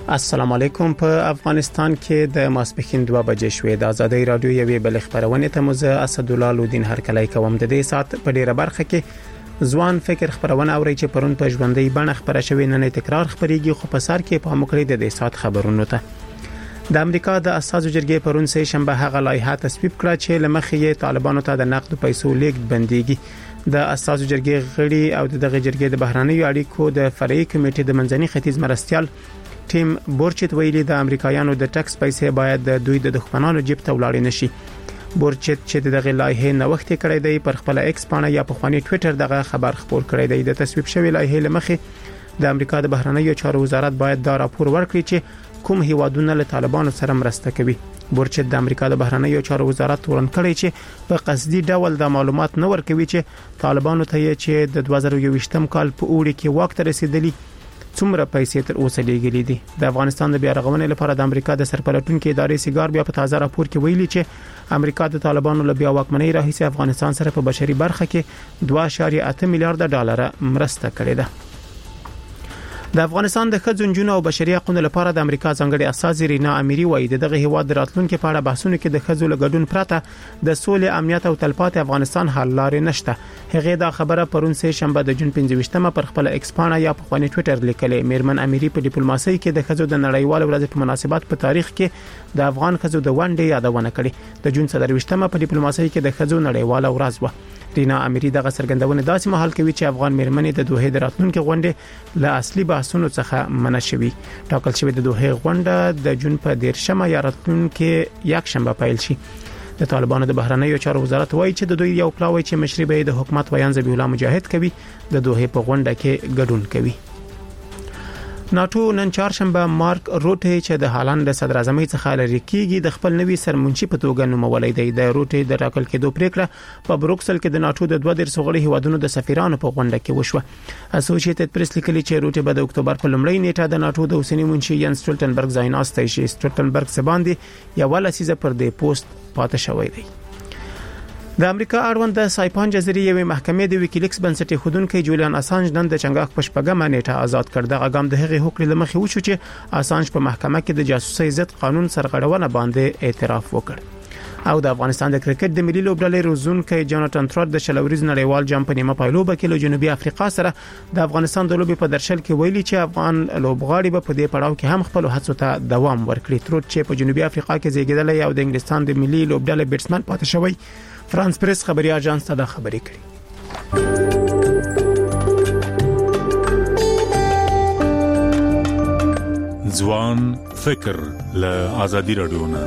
السلام علیکم. په افغانستان کې د ماسپښین 2 بجې شوې د ازادي رادیو یوې بل خبرونه ته مزه اسدالله لودین هرکلی کوم. د دې سات په ډیره برخه کې ځوان فکر خبرونه اوري چې پرون په ژوندۍ بڼه خبره شوې نه تکرار خبريږي، خو په سر کې په مکړې د دې سات خبرونو ته د امریکا د اساسو جرګې پرون سه شنبه هغه لایحه تصویب کړه چې لمخې یې طالبانو ته د نقد پیسو لیږد بنديږي. د اساسو جرګې غړي او دغه جرګې د بهرانيو اړیکو د فرعي کمیټې د منځني ختیځ مرستيال ټیم بورچت ویلي د امریکایانو د ټکس پیسې باید د دوی د دښمنانو جیب ته ولاړ نشي. بورچت چې دغه لایحه نوښت کړی دی پر خپل ایکس پاڼه یا په خواني ټوئیټر دغه خبر خپور کړی دی. د تصویب شوی لایحه لمخې د امریکا د بهرنیو چارو وزارت باید دا راپور ورکړي چې کوم هیوادونه له طالبانو سره مرسته کوي. بورچت د امریکا د بهرنیو چارو وزارت ورن کړی چې په قصدي ډول د معلومات نه ورکوي چې طالبانو ته چې د 2021م کال په اوړي کې وخت رسیدلی څومره پیسې تر اوسه لګیلې دي. د افغانستان د بیا رغونې لپاره د امریکا د سرپرټونکو ادارې سیګار بیا په تازه راپور کې ویلي چې امریکا د طالبانو له بیا واکمنۍ راهیسې افغانستان سره په بشري برخه کې 2.8 میلیارډ ډالر مرسته کړې ده. د افغانستان د ښځو جنونو او بشري حقوقو لپاره د امریکا ځانګړي اساس رینا اميري وایي دغه هیواد راتلونکو په اړه بحثونه کې د ښځو لګډون پرته د سولې امنیت او تلپاتې افغانستان حل لارې نشته. هغه دا خبره پرون سه شنبه د جون 15مه پر خپل ایکس پاڼه یا په خواني ټوئیټر لیکلې. میرمن اميري په ډیپلوماسي کې د ښځو د نړیوال ورځ په مناسبت په تاریخ کې د افغان ښځو د ونډې یادونه کړې. د جون 17مه په ډیپلوماسي کې د ښځو نړیوال ورځ و. رینا اميري دغه سرګندونه داسې مهال کوي چې افغان میرمنې د دوه د راتلونکو غونډې له اصلي بحثونو څخه منع شوي. ټاکل شوی د دوه غونډه د جون په 13مه یا راتلونکو یک شنبه پیل شي. د طالبانو د بهرنیو چارو وزارت وایي چې د دوی یو پلاوی چې مشري به د حکومت ویان ذبیح الله مجاهد کوي د دوه په غونډه کې ګډون کوي. ناتو نن چهارشنبه مارک روټه چې د هالند د صدر اعظم څخه لري کیږي د خپل نوي سرمنشي په توګه نومولای دی. د روټه د راکل کېدو پریکړه په بروکسل کې د ناتو د 2 سغړي هیوادونو د سفیرانو په غونډه کې وشوه. اسوسییټډ پریس لیکلي چې روټه به د اکتوبر په لومړۍ نیټه د ناتو د اوسنی منشي ین سټولټنبرګ ځای ناستای شي. سټولټنبرګ سباندې یو لسیزه پر دې پوسټ پاتې شوی دی. د امریکا اړوند د سایپان جزیرې یوې محکمې د ویکیلیکس بنسټي خودونکو جولیان اسانج نن د چنګاښ په شپږمه نیټه آزاد کړ. د اقام د هغې حکم لمخې وشو چې اسانج په محکمه کې د جاسوسي ضد قانون سرغړونه باندې اعتراف وکړ. او د افغانستان د کرکټ د ملي لوبډلې روزونکو جاناتان ترور د شلوريز نړیوال جام په نیمه پایلوبه کې له جنوبي افریقا سره د افغانستان د لوبي په درشل کې ویلي چې افغان لوبغاړي به په دې پړاو کې هم خپل هڅو ته دوام ورکړي. ترور چې په جنوبي افریقا کې زیږیدل او د انګلستان د ملي لوبډلې بیټسمن پاتې شوی فرانس پریس خبري اژانس ته دا خبري کړې. ځوان فکر له ازادي رادیو نه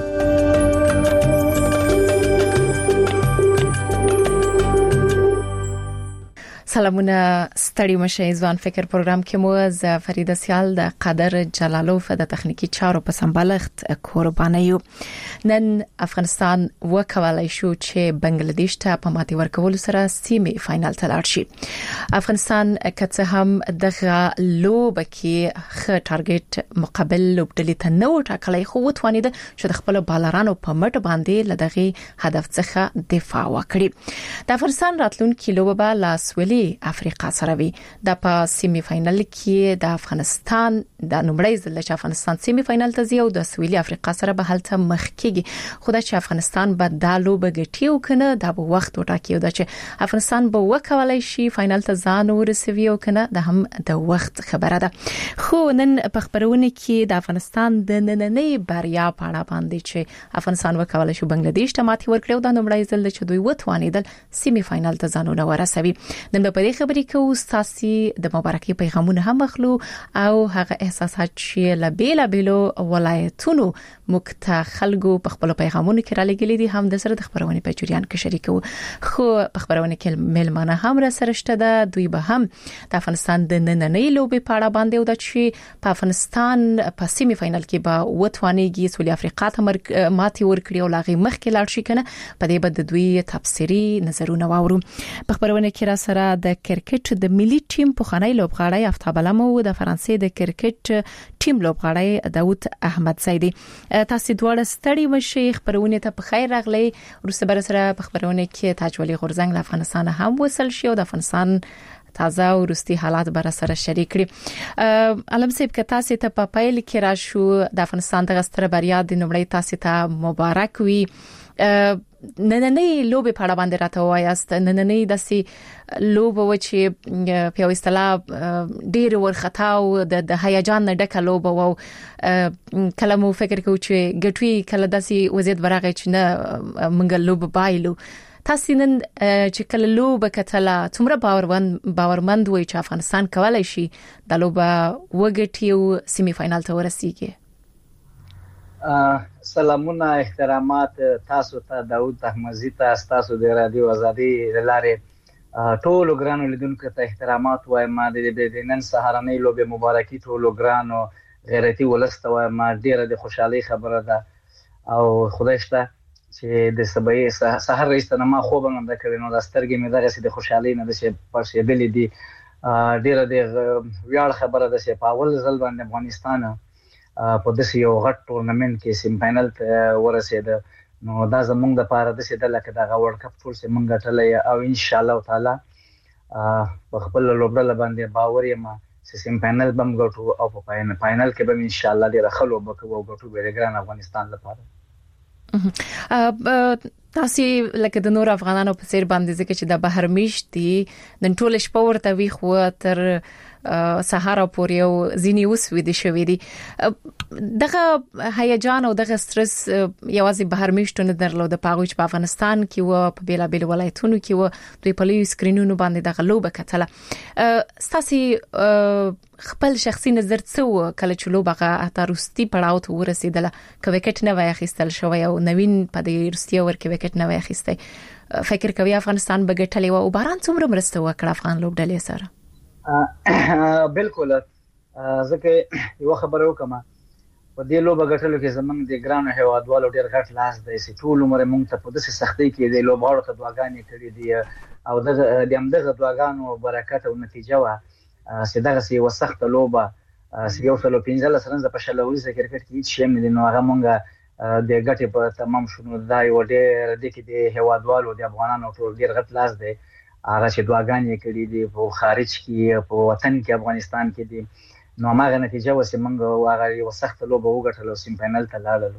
سلامونه ستړي مشه. ځوان فکر پروګرام کې مو ز فریده سیال د قادر جلالوف د تخنیکی چارو په سمبالښت قرباني یو. نن افغانستان وکولای شو چې بنگلاديش ته په ماتي ورکول سره سیمه فائنل ته لاړ شي. افغانستان کڅه هم دغه لوب کې خ ټارګټ مقابل لوبډلې ته نو ټاکلای خو وتوانید چې د خپل بالرانو په مټ باندې لدغه هدف څخه دفاع وکړي. د افغانستان راتلونکي لوب به لاسولي افریقا سره وي. د په سیمه فائنل کې د افغانستان د نومړی ځل چې افغانستان سیمه فائنل ته ځي او د سویلي افریقا سره به هلته مخ کېږي. خدای چې افغانستان به د لوب ګټي او کنه د وخت وټاکي او د چې افغانستان به وکولای شي فائنل ته ځان ورسوي او کنه د هم د وخت خبره ده. خو نن په خبرونه کې د افغانستان د نننۍ بریا په اړه باندې چې افغانستان وکولای شي بنگلاديش ته ماتي ورکړي او د نومړی ځل چې دوی وتوانیدل سیمه فائنل ته ځان ورسوي. نن په دې خبرې کې استاسي د مبارکي پیغامونه هم اخلو او هغه احساسات چې لبیلا بیلو ولایتونو مکته خلکو په خپل پیغامونو کې را لګلې دي هم د سره د خبرونه په جریان کې شریکو. خو په خبرونه کې ملمانه هم را سره شته ده. دوی به هم د افغانستان د نننۍ لوبې په اړه باندې او د چې په افغانستان په سیمه فائنل کې به وتوانیږي سویلي افریقا ته ماتي ورکړي او لاغي مخ کې لاړ شي کنه. په دې بد دوی تفسیری نظرونه واورو. په خبرونه کې را سره د کرکټ د ملي ټیم په خنۍ لوبغاړی افتاب علم او د فرانسې د کرکټ ټیم لوبغاړی داوود احمد سیدی. تاسو دواړه ستړي مشه. خبرونه ته په خیر راغلی. ورسره سره په خبرونه کې تاج ولي غورزنګ له افغانستان هم وصل شي او د افغانستان تازه او وروستي حالات بر سره شریک کړي. علم صاحب که تاسو ته په پیل کې راشو د افغانستان د غستره بریا د نومړی تاسو ته مبارک وي. نننې لوبې په اړه باندې راته وایاست. نننې داسې لوبه و چې په اصطلاح ډېر ورختا او د هیجان نه ډکه لوبه و. کله مو فکر کوو چې ګټوي، کله داسې وضعیت برغه چې نه منګل لوبه بایلو. تاسو نن چې کله لوبه کتله څومره باورمند وي چې افغانستان کولای شي د لوبه وګټي او سیمی فائنل ته ورسیږي؟ سلامونه، احترامات تاسو ته، داوود احمدزي ته، تاسو د رادیو ازادي لاره ټولو ګرانو لیدونکو ته احترامات وایم. د نن سهارنۍ لوبه مبارکي ټولو ګرانو غیرتي ولسته وایم. ډیره د خوشحالي خبره ده او خدای شته چې د سبای سحر رئیسته ما خوب هم د کړنو د سترګې مې دغه سي د خوشحالي نه د شي پرشیدلې دي. ډیره د ویاړ خبره ده چې په اول ځل باندې افغانستان په داسې یو غټ ټورنمنت کې سیم فائنل ته ورسېد. نو دا زمونږ د پاره د سیده لکه دا ورلد کپ ټول سیم غټلې او ان شاء الله تعالی په خپل لوبډل باندې باور یم چې سیم فائنل بم غټو او په فائنل کې به ان شاء الله ډیر خلو بکو غټو به ګران افغانستان لپاره. تاسو لکه د نور افغانانو په څیر باندې ځکه چې د بهر میشتي نن ټول شپه ورته وی خو تر سهار پورې او ځینی وسوي دي شوې دي. دغه هیجان او دغه سترس یوازې بهر میشتو نه درلود، په هغه په افغانستان کې و په بیلابل ولایتونو کې و دوی په لوی سکرینونو باندې دغه لوبه کتله. تاسو خپل شخصي نظر څه کله چې لوبه اته روستي پړاو ته ورسېدله، که وکټ نه وای اخیستل شوی او نوین په دې روستي ور کې وکټ نه وای اخیستی، فکر کوي افغانستان به ګټلی و او باران څومره مرسته وکړه افغان لوبډلې سره؟ بالکل. ځکه یو خبره وکم په دې لوبه ګټلو کې زمونږ د ګرانو هیوادوالو ډیر غټ لاس دی چې ټول عمر موږ ته په داسې سختۍ کې د لوبغاړو ته دعاګانې کړې دي او د همدغه دعاګانو برکت او نتیجه وا چې دغه سی وسخت لوبه چې یو سلو 15 سرنځ په شلوري کرکټ کې هیڅ شی نه نو هغه مونږ د ګټې په تمام شنو دا یو ډیر د کې د هیوادوالو د افغانانو ټول ډیر غټ لاس دی. هغه چې دعاګانې کړې دي په خارج کې په وطن کې افغانستان کې دي، نو هغه نتیجه وسه موږ هغه یو سخت لوبه وګټلو، سیم فائنل ته لاړو.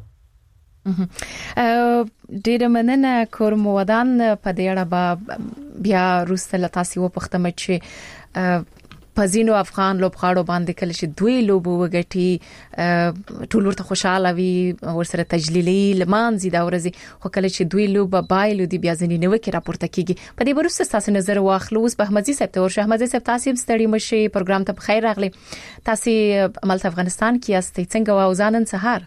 ډیره مننه کورم ودان. په دې اړه بیا روسته لتاسي و پختمه چې پزینو افغان لوبغاړو باندې کله چې دوی لوبو وګټي ټول ورته خوشاله وي، ورسره تجلیلي لمانځي دا ورځي، خو کله چې دوی لوبه بایلو دی بیا ځنی نو کې راپورته کیږي. په دې ورسته تاسو نظر واخلو. اوس به احمدزي صاحب ته ورشه. احمدزي صاحب تاسو ستړي مشي، پروګرام ته بخیر راغلی. تاسو عملت افغانستان کې یاستئ، څنګه واوزانن سهار؟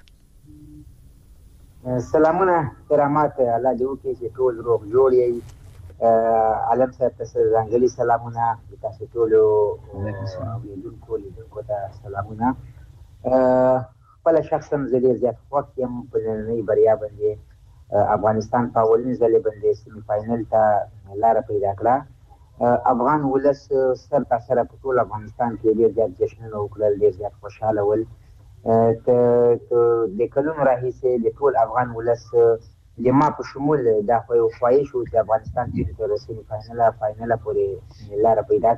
سلامونه، کرامات، الله دې وکړي چې ټول روغ جوړ یې. علم صاحب ته ځانګړي سلامونه، تاسو ټول لیدونکو ته سلامونه. خپل شخصا زه ډېر زیات خوښ یم په نننۍ بریا باندې. افغانستان په اولني ځل باندې سیمی فائنل ته لاره پیدا کړه. افغان ولس سر تر سره په ټول افغانستان کې ډېر زیات جشنونه وکړل، ډېر زیات خوشاله ول. د کلونو راهیسې د ټول افغان ولس د ما په شمول دا خو یو خواهش و چې افغانستان ټیم ته رسېږي فائنل پورې لاره پیدا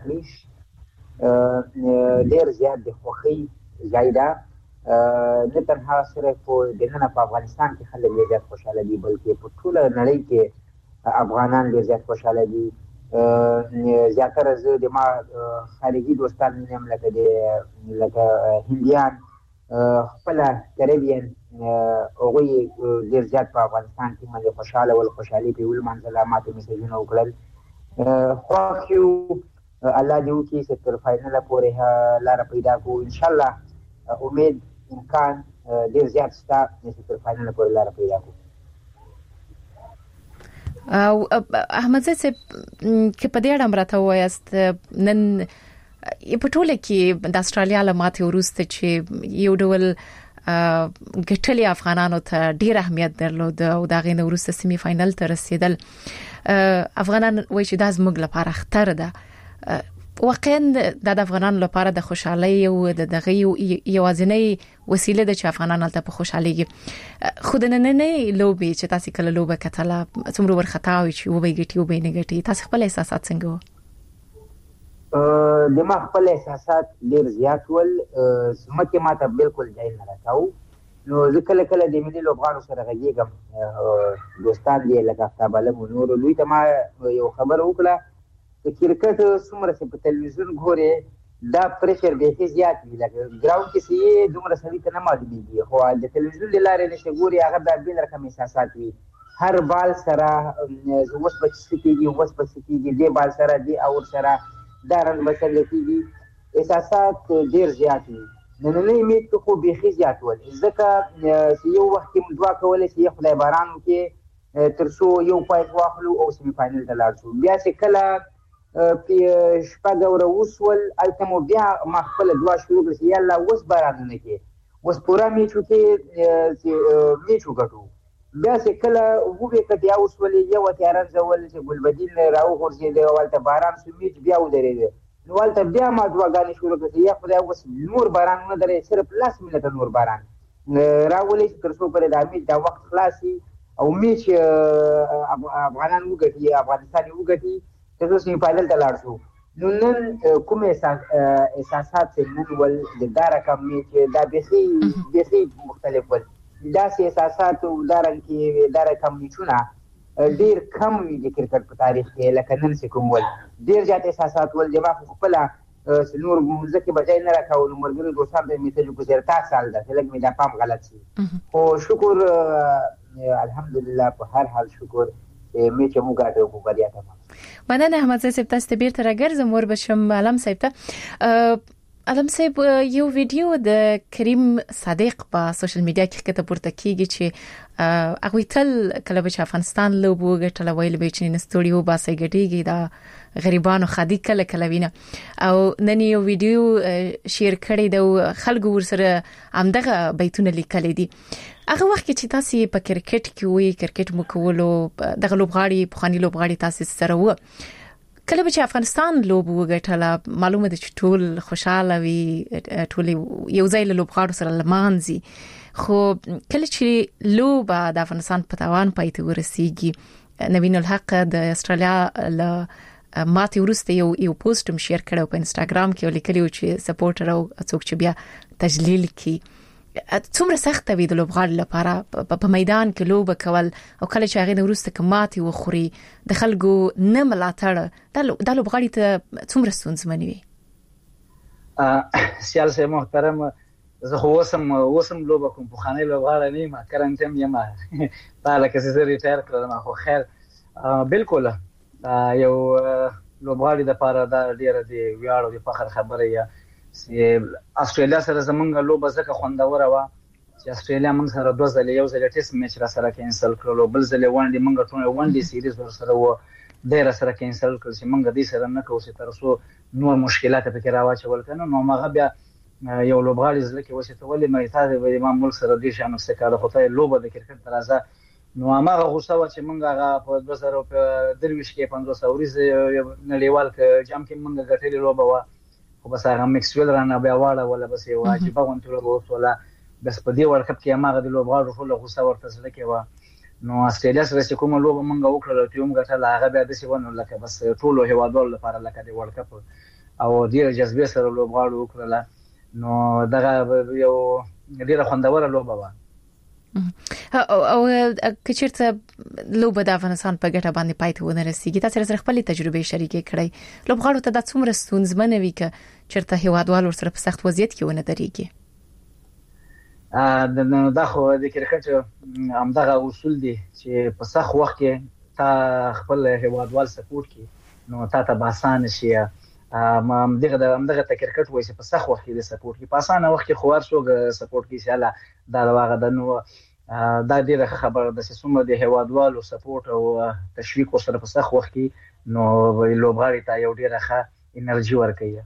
کړي. ډېر زیات د خوښۍ ځای ده. نه تنها صرف دننه په افغانستان کې خلک ډېر زیات خوشحاله دي بلکې په ټوله نړۍ کې افغانان ډېر زیات خوشحاله دي. زیاتره زه د ما خارجي دوستان وینم لکه هندیان، خپل کریبین، هغوی ډېر زیات په افغانستان کې باندې خوشحاله ول، خوشحالي پرې ولمانځله، ماته میسیجونه وکړل. خوښ یو، الله دې وکړي چې تر فائنله پورې لاره پیدا کړو. انشاءالله امید امکان ډېر زیات شته چې تر فائنله پورې لاره پیدا کړو. او احمدزي صاحب کې په دې اړه مرته وایست، نن په ټوله کې د استرالیا لماتې وروسته چې یو ډول ګټلي افغانانو ته ډیر اهمیت درلود او دا غي وروسته سیمی فائنل ته رسیدل، افغانان وایي چې دا زموږ لپاره خطر ده. واقعا د افغانانو لپاره د خوشحالي او د دغه یوازینۍ وسیله ده چې افغانان ته په خوشحاليږي. خو د نننۍ لوبي چې تاسو کله لوبه کتله څومره ورختا وي چې وبې ګټي وبې نه ګټي، تاسو خپل احساسات څنګه و؟ د ما خپل احساسات ډیر زیات ول سمکه ماته بالکل ځای نه راکاو نو زه کله کله د ملي لوبغاړو سره غږیږم دوستان دي لکه افتاب علم نور دوی ته ما یو خبر وکړه چې کرکټ څومره چې په تلویزیون ګوري دا پریشر به زیات وي لکه ګراوند کې سي دومره سړي ته نه معلومیږي خو د تلویزیون د لارې نشه ګوري هغه د بل رقم احساسات وي هر بال سره اوس په سکیږي اوس په سکیږي دی بال سره دی او سره دا رن بچل کیږي احساسات ډیر زیات وي نننۍ میچ خو بیخي زیات ول ځکه یو وخت کې دعا کولای شي خدای باران وکړي تر څو یو پایټ واخلو او سیمی فائنل ته لاړ شو بیا چې کله په شپږ اور وسول التمو بیا ما خپل دعا شروع کړه یا الله اوس باران نه کې اوس پورا میچ کې میچ وکړو بیا چې کله وګورئ کټیا وسول یو تیارن زول چې ګلبدین راو غورځي دی ولته باران سو میچ بیا ودرېده نو ولته بیا ما دعاګانې شروع کړې یا خدای اوس نور باران نه درې صرف لاس منټه نور باران راولې تر څو پرې د میچ دا وخت خلاصي او میچ افغانان وګټي افغانستان وګټي تر څو سیمی فائنل ته لاړ شو نو نن کوم احساسات چې نن ول د دا رقم میچ دا بیخي مختلف ول دا سي احساسات او دا رنګ کې دا رقم میچونه ډیر کم وی د کرکټ په تاریخ کې لکه نن څه کوم ول ډیر زیات احساسات ول جما خپل نور ځکه بجای نه راکاو نو مرګري دوستان به میته جو ګذرتا سال ده لکه مې دا پام غلط شي خو شکر الحمدلله په هر حال شکر میچ مو غاټو په بریا تمام مننه احمد صاحب تاسو ته بیرته راګرځم ور بشم علم صاحب ته علم صاحب یو ویډیو د کریم صادق په سوشل میډیا کې کته پورته کیږي چې هغه تل کله چې افغانستان لوبو غټل ویل به چې نستوډیو باسي غټيږي دا غریبانو خدي کله وینه او نن یو ویډیو شیر کړی د خلکو ورسره همدغه بیتونه لیکل دي هغه وخت چې تاسو په کرکټ کې وي کرکټ مو کولو دغه لوبغاړي په خاني لوبغاړي تاسو سره و کله چې افغانستان لوبو غټله معلومه ده چې ټول خوشاله وي ټول یو ځای له لوبغاړو سره لمانځي خو کله چې لوبه د افغانستان په توان پاتې ورسیږي نوین الحق د استرالیا له ماتې ورسته یو پوسټ هم شیر کړو په انستګرام کې ولیکلی چې سپورټر او څوک چې بیا تجلیل کی څومره سخت وي د لوبغاړو لپاره په میدان کې لوبه کول او کله چې هغه ورسته کماتي وخوري د خلکو نه ملاتړ د لوبغاړي ته څومره ستونزمن وي سیال سه محترم زه خو وسم لوبه کوم په خانه لوبغاړي نه ما کرنټم یم تعالی که زه ریټایر کړم خو خیر بالکل یو لوبغاړي د پاره دا ډیره دی ویاړ او د فخر خبره یا استرالیا سره زمونږ لوبه زکه خوندوره و چې استرالیا موږ سره دوه ځله یو ځل ټیسټ میچ را سره کینسل کړو بل ځل وانډي موږ ټول وانډي سیریز ور سره و ډیر سره کینسل کړ چې موږ دې سره نه کوو چې تر څو نور مشکلات پکې راوچول کنه نو موږ بیا یو لوبغاړي ځل کې وسه ولې مې تاسو به ما ملک سره دې شانو څه کاله خو ته لوبه د کرکټ ترازه نو هغه غوسه و چې موږ هغه په 2023 کې 500 ورځې نړیوال جام کې موږ غټلې لوبه و خو بس هغه میکسویل رانه بیا واړه ولا بس یو واجب غونټه لوبه ولا بس په دې ورکب کې هغه د لوبغاړو ټول غوسه ورته سره کې و نو استرالیا سره چې کومه لوبه موږ وکړه ته موږ ته هغه بیا د سی ونه لکه بس ټول هیوادوال لپاره لکه د ورلد کپ او ډیر جذبه سره لوبغاړو وکړه نو دغه یو ډیره خوندوره لوبه و او کچیرته لوبه د افغانستان په ګټه باندې پاتې ونه رسیږي تاسو سره خپل تجربه شریکې کړئ لوبغاړو ته د څومره ستونزمن وي چې چرته هیوادوال ورسره په سخت وضعیت کې ونه درېږي دا خو د کرکټ همدغه اصول دي چې په سخت وخت کې تا خپل هیوادوال سپورټ کی نو تا ته آسان شي ما همدغه کرکټ وایي چې په سخت وخت کې د سپورټ کی په آسان وخت کې خوار شو سپورټ کی چې دا واغه د نو دا ډیره خبره ده چې څومره د هیوادوالو سپورټ او تشویق سره په سخت وخت کې نو لوبغاړي ته یو ډیره ښه انرژي ورکوي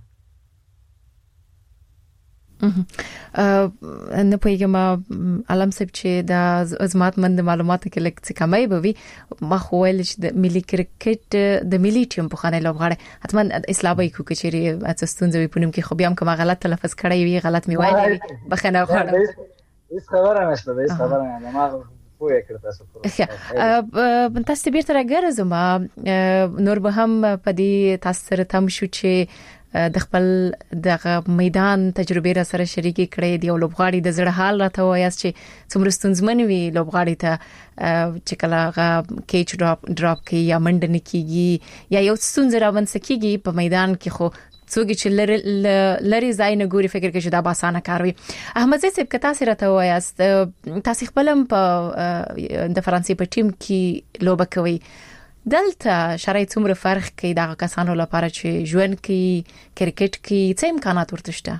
نه پوهیږم علم صاحب چې د ازماتمند معلوماتو کې لکه څه کمای به وي ما خو ویل چې د ملي کرکټ د ملي ټیم په خانه لوبغاړي حتما اسلامي کو کچېری اتستونځوي پونم کې خو بیا هم کوم غلط تلفظ کړی وي غلط می وایي بخنه غواړم هیڅ خبره نشته هیڅ خبره نه ما پوهه کړ تاسو تاسو بیرته راګرځم نور به هم په دې تاسو سره تم شو چې د خپل د میدان تجربه را سره شریکي کړې دی او لوبغاړي د زړه حال راته وایي چې څومره ستونزمن وي لوبغاړي ته چې کله هغه کیچ ډراپ کوي یا منډه نکېږي یا یو ستونزه راوند سکیږي په میدان کې خو څوګي چې لری ځای نه ګوري فکر کوي چې دا به اسانه کار وي. احمد زید صاحب کتا سره ته وایاست تاسو خپلم په د فرانسې په ټیم کې لوبه کوي دلته شرایط څومره فرق کوي دا کسانو لپاره چې ژوند کې کرکټ کې څه امکانات ورته شته؟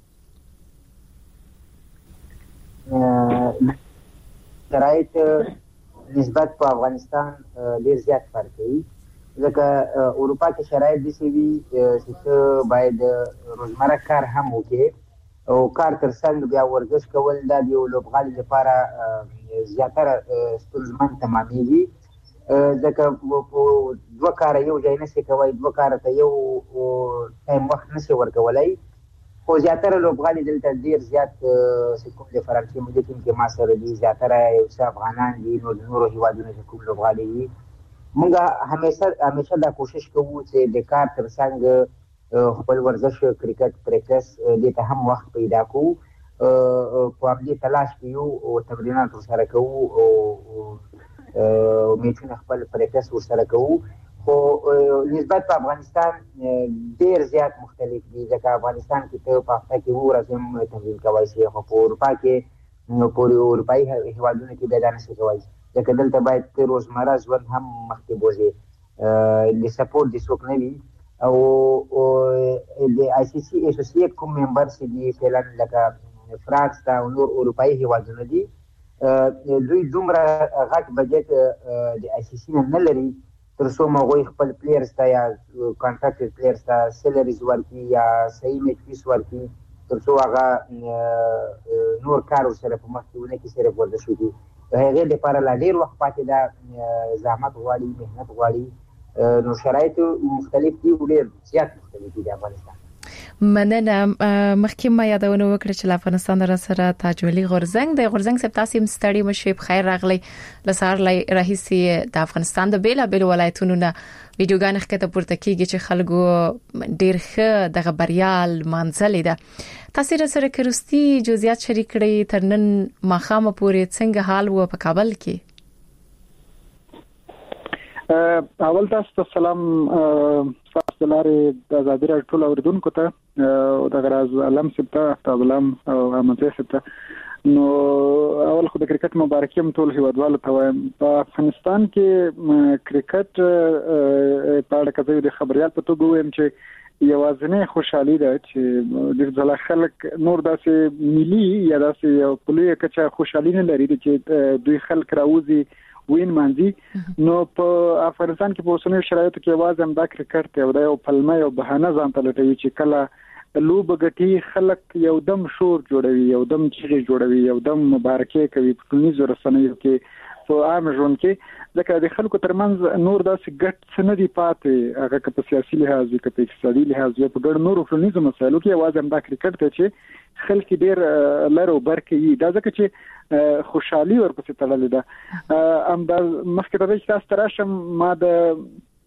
شرایط نسبت په افغانستان ډیر زیات فرق کوي ځکه اروپا کې شرایط دي چې ته باید روزمره کار هم وکړې او کار تر څنګ بیا ورزش کول دا د یو لوبغاړي لپاره زیاتره ستونزمن تمامېږي ځکه دوه کاره یو ځای نشي کولی، دوه کاره ته یو ټایم وخت نشي ورکولی. خو زیاتره لوبغاړي دلته ډېر زیات چې کوم د فرانسې ملي ټیم کې ما سره دي زیاتره یو څه افغانان دي، نو د نورو هېوادونو چې کوم لوبغاړي دي موږ همیشه دا کوشش کوو چې د کار تر څنګ خپل ورزش کرکټ پریکټس دې ته هم وخت پیدا کوو، په همدې تلاش کې یو او تمرینات ورسره کوو او میچونه خپل پریکټس ورسره کوو. خو نسبت په افغانستان ډېر زیات مختلف دي ځکه افغانستان کې ته په هفته کې 2 ورځې هم تمرین کولی شي، خو په اروپا کې په اروپایي هېوادونو کې بیا دا نشي کولی ځکه دلته باید ته روزمره ژوند هم مخکې بوځې، د سپورټ د څوک نه وي او د آی سی سی اسوسییټ کوم ممبر چې دي فعلا لکه فرانس ته او نور اروپایي هېوادونه دي دوی دومره غټ بجټ د آی سی سی نه لري تر څو هغوی خپل پلیئرز ته یا کانټراکټډ پلیئرز ته سیلریز ورکړي یا صحیح میچ فیس ورکړي تر څو هغه نور کار ورسره په مخ کې ونه کړي، صرف ورزش وکړي. د هغې لپاره لا ډېر وخت پاتې ده، زحمت غواړي، محنت غواړي، نو شرایط مختلف دي، ډېر زیات مختلف دي د افغانستان. مننه. مخکې ما یادونه وکړه چې افغانستان را سره تاج ولي غورزنګ د غورزنګ سپ تاسو مستړی مشي بخیر راغلی لسار لای رئیسي د افغانستان د بیل بیل ولایتونو نه ویډیوګان ښکته پورته کیږي چې خلکو ډیر ښه د خبريال منځلې ده. تاسو سره کروستي جزئیات شریک کړئ تر نن ماخامه پورې څنګه حال و په کابل کې؟ اول تاسو سلام تاسو لارې د آزادۍ راډیو ټول اوریدونکو ته او د غراز علم سپتا افتاب علم او احمد سپتا نو اول خو د کرکټ مبارکي هم ټول هیوادوالو ته وایم. په افغانستان کې کرکټ په اړه کزه د خبريال په توګه وایم چې یوازینی خوشحالي ده چې د ځله خلک نور داسې ملي یا داسې یو پلوي کچا خوشحالي نه لري چې دوی خلک راوځي وین مانځي. نو په افغانستان کې په اوسنیو شرایطو کې یوازې هم دا کرکټ دی او دا یو پلمه یو بهانه ځان ته لټوي چې کله لوبه ګټي خلک یو دم شور جوړوي، یو دم چیغې جوړوي، یو دم مبارکي کوي په ټولنیزو رسنیو کې، په عام ژوند کې، ځکه د خلکو ترمنځ نور داسې ګټ څه نه دي پاتې، هغه که په سیاسي لحاظ وي که په اقتصادي لحاظ وي، په ګڼ نورو ټولنیزو مسایلو کې یوازې هم دا کرکټ دی چې خلک ډېر لر او بر کوي. دا ځکه چې خوشحالي ورپسې تړلې ده. همدا مخکې ته چې تاسو ته راشم ما د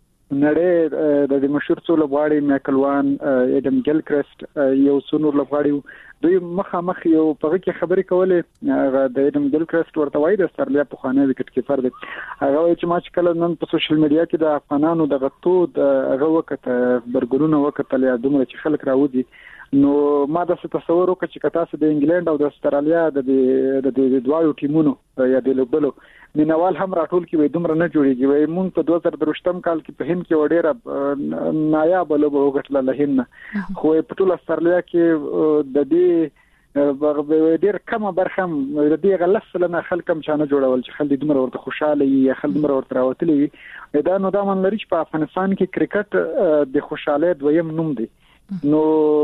نړۍ د مشهور څو لوبغاړي مایکل وان، ایډم ګیلکرسټ، یو څو نور لوبغاړي دوی مخامخ یو په کې خبرې کولې. د ایډم ګیلکرسټ ورته وایي د استرالیا پخوانی وکټ کیپر دی، هغه وایي چې ما چې کله نن په سوشل میډیا کې د افغانانو د غتود هغه وکړه برګرونه وکړل یا دومره چې خلک راوځي، نو ما د تصور وکړ چې تاسو د انګلند او د استرالیا د دواړو ټیمونو یا د لوبلو مینوال هم راټول کې وي دومره نه جوړیږي. وای مونږ په 2023 کال کې په هند کې وړه نایاب لوبه وګټله له هند، خو په ټول استرالیا کې د دې ډېر کمه برخه د دې غلط لنه خلکم چانه جوړول چې خلک دومره ورته خوشاله وي، خلک دومره ورته راوتلي وي. دا نو دا من لري چې په افغانستان کې کرکټ د خوشاله دویم نوم دی. نو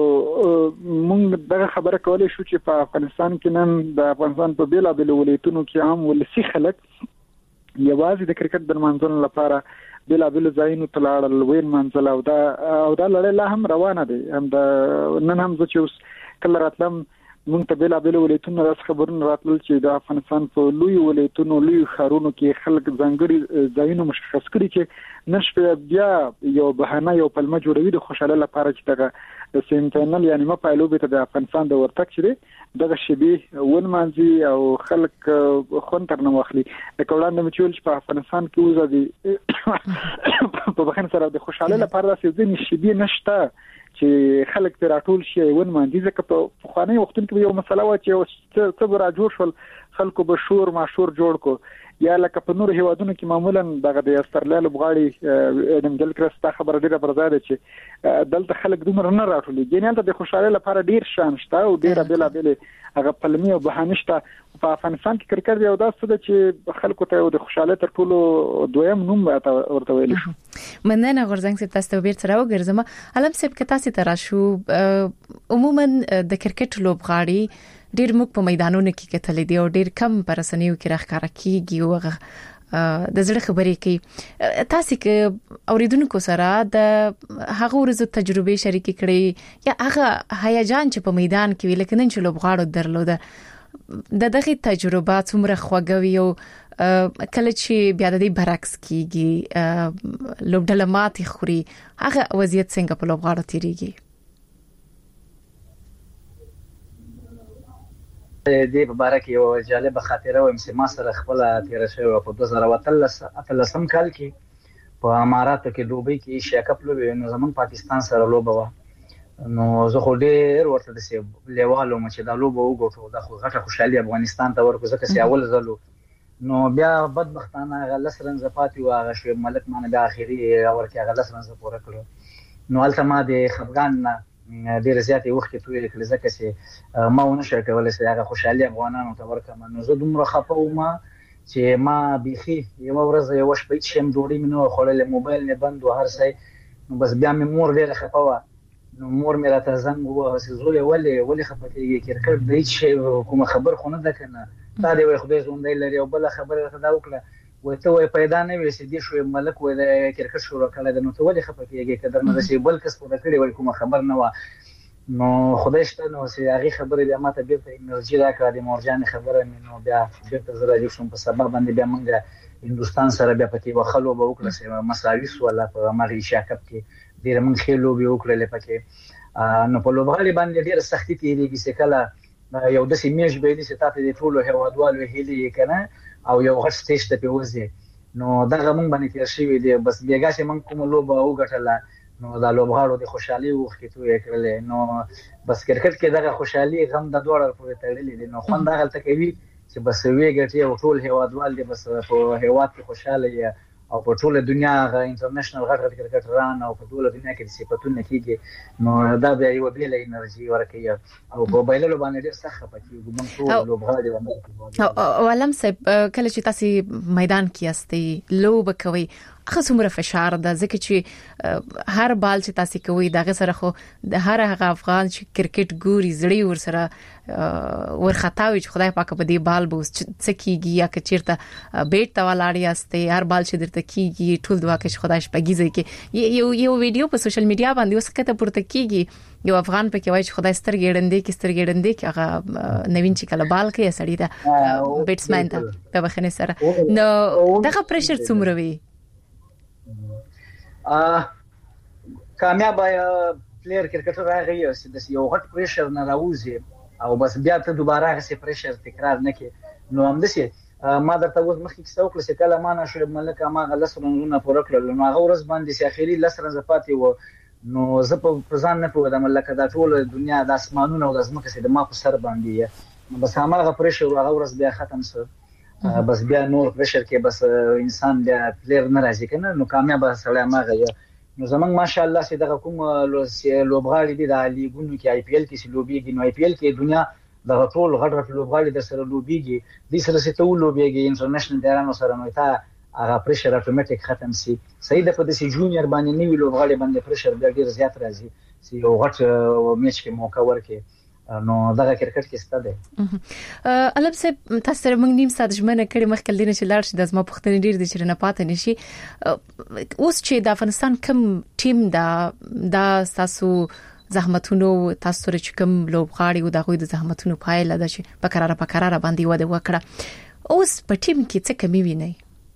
مونږ دغه خبره کولای شو چې په افغانستان کې نن د افغانستان په بیل بیل ولایتونو کې عام ولسی خلک یوازې د کرکټ د منځونو لپاره بیل بیل ځایونو ته لاړل وین منځل او دا لړۍ لا هم روانه ده. هم د نن هم چې کله راتلم موږ ته بل ولایتونو راس خبرونه راتلل چې د افغانستان په لوی ولایتونو لوی ښارونو کې خلک ځانګړي ځایونه مشخص کړي چې نشته بیا یو بهانه یو پلمه جوړوي د خوشاله لپاره چې دغه سیمټنل یعنی ما پایلوبه ته د افغانستان د ورتک چره دغه شبي ونمانځي او خلک خون تر نه واخلي د کولاند مچول چې په افغانستان کې وزدي په بخښنه سره د خوشاله لپاره د ځینې شبي نشته چې خلک پر راټول شي ونمانځي ځکه په خواني وختونو کې یو مسله و چې څه را جوړ شول خلکو به شور ماشور جوړ کو یا لکه په نور هیوادونو کې معمولا دغه د استرالیا لوبغاړي د مدل کرستا خبره ډیره برزاده چې دلته خلک دومره نه راټولي ګینه ته د خوشاله لپاره ډیر شان شته او ډیره بل هغه پلمي او بهانشته په افغانستان کې کرکټ یو داسې ده چې خلکو ته د خوشاله تر ټولو دویم نوم ورته ویل شو. مننه غورځنګ سپ تاسو به تر وګرځم علم سپ کې تاسو تر شو عموما د کرکټ لوبغاړي ډیر موږ په میدانونو کې کتل دي او ډیر کم پرسنیو کې راخاره کیږي او د زړه خبرې کوي. تاسو کې اوریدونکو سره د هغه ورځو تجربه شریک کړي یا هغه هیجان چې په میدان کې ویل کېنن چې لوبغاړو درلوده دغه تجربه څومره خوږوي او کله چې بیا د دې برعکس کیږي لوبډله ماتي خوري هغه وضعیت څنګه په لوبغاړو تیریږي؟ دې په باره کې یو جالب خاطره وایم چې ما سره خپل تیر شوی په 2013 کال کې په اماراتو کې دوبۍ کې ایشیا کپ لوبې نو زمون پاکستان سره لوبه و نو زه خو ډېر ورته د سی لیوالو چې دا لوبه وګورم دا خو غټه خوشحالي افغانستان ته ورکو ځکه چې اول زلو نو بیا بدبختانه غلس رنځ پاتې و هغه شی ملک مانه بیا اخیری ورکه غلس رنځ پوره کړو نو البته ما د خفغان ډیر زیاتې وخت ته ویل ځکه چې ما ونه شو کولای چې هغه خوشحالي افغانانو ته ورکم نو زه دومره خپه وم چې ما بيخي یو ورځ یو شپه چې ډوډۍ مې نو خورلې موبایل نه بند و هر څه نو بس بیا مې مور ډیره خپه و نو مور مې راته زنګ ووهه چې زوی ولې خپه کېږي کرکټ د هیڅ شی کوم خبر خو نه ده کنه دا دی وای خدای زوندای لري او بل خبره راته دا وکړه وای ته وای پیدا نه وي چې دې شو ملک وای د کرکټ شروع کړل د نو ته ولې خپه کېږي کدر نه شي بل کس په کړي وای کوم خبر نه و نو خدای شته نو چې هغه خبره بیا ماته بیرته انرژي راکړه د مورجان خبره مې نو بیا بیرته زړه جوړ شوم په سبب باندې بیا موږ هندستان سره بیا پکې وخلو به وکړه چې مساوي سو الله په مغربي شاکب کې ډیر موږ خېلو به وکړل پکې نو په لوبغالي باندې ډیر سختي تیریږي چې کله یو د سیمېج به دي چې تاسو د ټولو هوادوالو هلي کنه او یو غټ سټیج ته پیوځي نو دا موږ باندې تیر شي وي بس بیګا چې موږ کوم لوبه وګټله نو دا لوبغاړو د خوشحالي وخت کې کړل نو بس کرکټ کې دغه خوشحالي غم د دوړ پورې تړلې دي نو خوند دغه ته کوي چې بس وی ګټي او ټول هوادوال دي بس په هواد کې خوشاله او په ټول دنیا غا انټرنیشنل غټ کرکټران او په ټول دنیا کې د صفاتونه کېږي نو دا به یو بیل انرژي ورکوي او په بایللو باندې ډېر سخت پاتې ګومان ټول لوبغاړي باندې او علم صاحب کله چې تاسو میدان کې استي لوب کوي هغه څومره فشار ده ځکه چې هر بال چې تاسو کوي دغه سره خو د هر هغه افغان چې کرکټ ګوري زړی ور سره ورخطاوي چې خدای پاک په دې بال بوس څکیږي یا کچیرته بیٹ ته ولاړی استي هر بال چې درته کیږي ټول دعا کوي خدای شپږیږي کې یو ویډیو په سوشل میډیا باندې اوس کته پورته کیږي یو افغان پکې وایي چې خدای سترګې کې هغه نوین چې کله بال کوي سړی دا بیټسمن ته په بخنه سره نو دغه پريشر څومره وي کامیاب پلیئر کرکټر راغی چې د یو غټ پریشر نه راوځي او بس بیا ته دوباره هغه پریشر تکرار نه کی نو هم دسي ما درته وځ مخکې څه وکړل چې کله ما نشو ملک ما غلس رنونه پوره کړل نو هغه ورځ باندې چې اخیری لسرن زپاتې و نو زه په ځان نه پوهه د ملک دا ټول دنیا د اسمانونو او د ځمکې چې د ما په سر باندې نو بس هغه پریشر هغه ورځ بیا ختم شو بس بیا نور پریشر کې بس انسان بیا پلیئر نه راځي کنه نو کامیاب سره ما غي نو زمنګ ماشاءالله چې دغه کوم لوبغاړي دي د لیګونو کې آی پی ایل کې لوبيږي نو آی پی ایل کې دنیا د ټول غټ لوبغاړي د سره لوبيږي د سره ستو لوبيږي انټرنیشنل ډیرانو سره نو ته هغه پریشر اتوماتیک ختم شي صحیح ده په دې جونیور باندې نیو لوبغاړي باندې پریشر ډیر زیات راځي چې یو غټ میچ کې موقع ورکړي نو دغه کرکټ کې ستاده الب سه تاسو سره موږ نیم ساعت ژمنه کړې مخکې دینه چې لاړ شي د زما پښتنې ډیر د چرنه پاتې نشي اوس چې د افغانستان کوم ټیم دا تاسو زحمتونو تاسو سره چې کوم لوبغاړي او دغه د زحمتونو پایله ده چې په قراره باندې وده وکړه. اوس په ټیم کې څه کمی ویني؟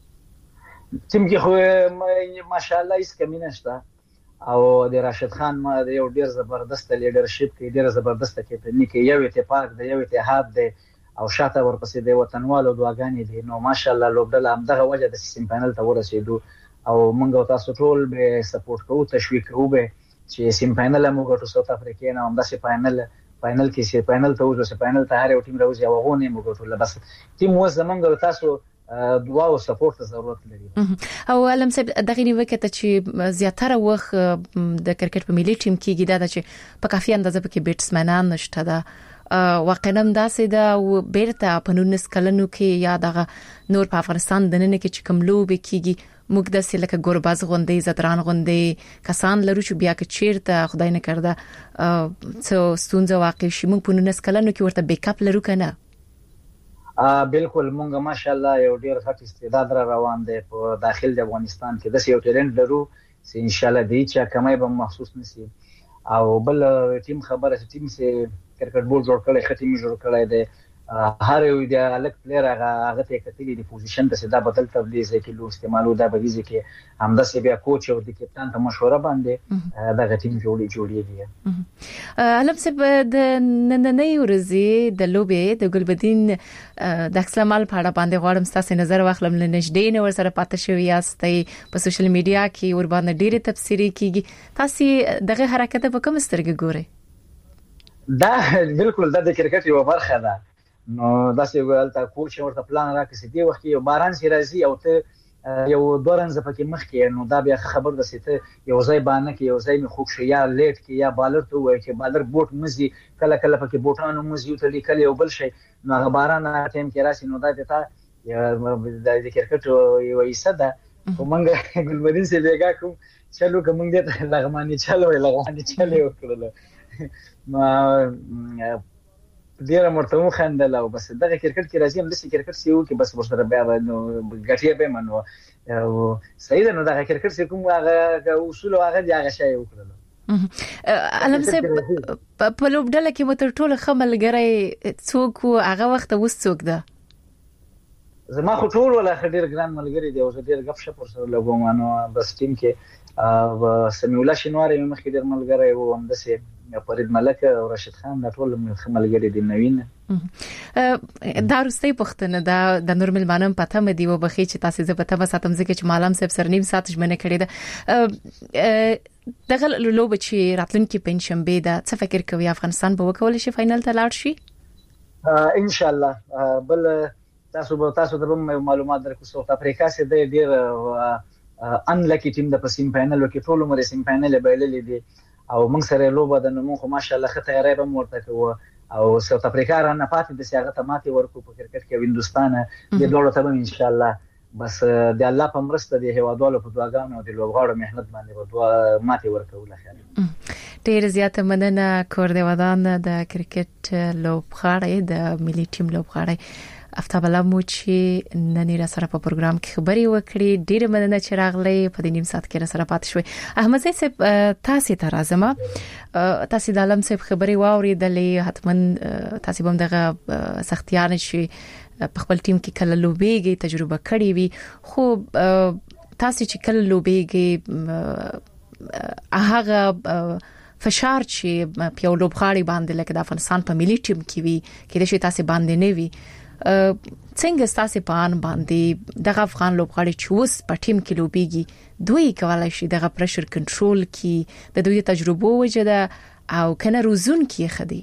ټیم کې خو ماشاءالله هیڅ کمی نشته او د راشد خان ما د یو ډیر زبردست لیډرشپ کې ډیر زبردست کیپټنی کې یو اتفاق دی یو اتحاد دی او شاته ورپسې د وطنوالو دعاګانې دي. نو ماشاءالله لوبډله هم دغه وجه د سیم فائنل ته ورسېدو او موږ تاسو ټول به سپورټ کوو تشویق کوو به چې سیم فائنل موږ ټول ساوث افریقا نه هم د فائنل کې سي فائنل ته وځو سي فائنل ته هر یو ټیم راوځي او غوونه موږ ټول بس ټیم وز زمونږ تاسو دعا او سپورټ ضرورت لري. او علم صاحب دغه نیوکه ته چې زیاتره وخت د کرکټ په ملي ټیم کې ګیدا ده چې په کافي اندازه په کې بیټسمنان نشته ده. واقعا داسې ده او بیرته په 19 کلنو کې یا دغه نور په افغانستان دنه کې چې کوم لوبې کیږي موږ د سلکه ګورباز غوندې زدران غوندې کسان لرو چې بیا کې چیرته خدای نه کړدا څو ستونزه واقع شي موږ په 19 کلنو کې ورته بیک اپ لرو کنه. بالکل مونږ ماشاءالله یو ډیر غټ استعداد را روان دی په داخل د افغانستان کې د یو ټیلنټ لرو چې ان شاء الله دی چې کمای به محسوس نشي او بل ټیم خبره ټیم سه کرکټ بورډ جوړ کړي ختم جوړ کړي دی هر یو د الګ پلیئر هغه ته کتلی دی پوزیشن ته سدا بدل تبلیغ کې لو استعمالو دا بږي کې همداسې بیا کوچ او د کپټان ته مشوره باندې دا ټیم جوړیږي. علم صاحب د نننۍ ورځې د لوبې د ګلبدین د اکسلمال په اړه باندې غواړم تاسو نظر واخلم لنجدې نو سره پاتې شوی یاستئ په سوشل میډیا کې ور باندې ډېر تفسیری کیږي تاسو دغه حرکت په کوم سترګې ګورئ؟ دا بالکل د کرکټ یو برخه ده. نو داسې ویل تا کوچ ورته پلان راکړي دی وخت یو باران سي راځي او ته یو دورنځ پکې مخ کې نو دا بیا خبر د سیته یو ځای باندې کې یو ځای می خوښ یا لیټ کې یا بالر ته وای چې بالر بوټ مزي کله کله پکې بوټانو مزي ته لیکل یو بل شي نو باران ټیم کې راشي نو دا ته د کرکټ یو ایسه ده کومنګ ګلبدین سي بیګه کوم چلو کومنګ دې لغمانی چلو وکړل ما ډیر مرتمو خندل او بس دغه کرکټ کې راځي هم د کرکټ سیو کې بس ورسره بیا نو غټي به منو صحیح نو دغه کرکټ سې کوم هغه اصول هغه دی هغه شی وکړل. علم صاحب په لوبډله کې متر ټول خملګری څوک هغه وخت وس څوک ده؟ زما خو ټول ولا ډیر ګران ملګری دی او ډیر غف شپ سره لګومانو بس ټیم کې سمیع الله شینواری مخکې ډیر ملګری وو هم د سه فرید ملک او راشد خان د ټول ملګری دي نوین. دا رستې پښتنه د نور ملمانم پته مې دی و بخې چې تاسو زه پته مساتم ځکه چې معلم صاحب سرنیم سات ژمنه کړې ده دغه لوب چې راتلونکي پنځشنبه ده څه فکر کوي افغانستان به وکول شي فائنل ته لاړ شي؟ ان شاء الله بل تاسو ته معلومات درکو ساوث افریقا سره ډیر ان لکی ټیم د پسیم فائنل کې ټول عمر سیم فائنل بایللې دي او موږ سره لوبه د نمو خو ماشاءالله خه تیاری به مرته کوو او ساوث افریقا را نه پاتې د سیاغه تماتي ورکو په کرکټ کې هندستان د دوړو ته ان شاء الله بس د الله په مرسته د هوادولو په دعاګانو او د لوبغاړو مهنت باندې ودوا ماتي ورکو لخل. ډیر زیاته مننه کور دی ودان د کرکټ لوبغاړي د ملي ټیم لوبغاړي افتاب الله مو چې نن را سره په پروګرام کې خبري وکړي ډیر مننه چې راغلي په دې نیم ساعت کې را سره پاتې شوي. احمد صاحب تاسو ته راځم تاسو د علم صاحب خبري واوریدلې حتما تاسو هم دغه سختیان شي په خپل ټیم کې کله لوبېږي تجربه کړې وي خو تاسو چې کله لوبېږي هغه فشار چې په یو لوبغاړي باندې لکه د افغانستان په ملي ټیم کې وي کې د شي تاسو باندې نه وي څنګه تاسو په ان باندې دغه افغان لوبغاړي چې اوس په ټیم کې لوبېږي دوی کولای شي دغه پرشر کنټرول کی د دوی تجربه وجده او کنه روزون کی خدي؟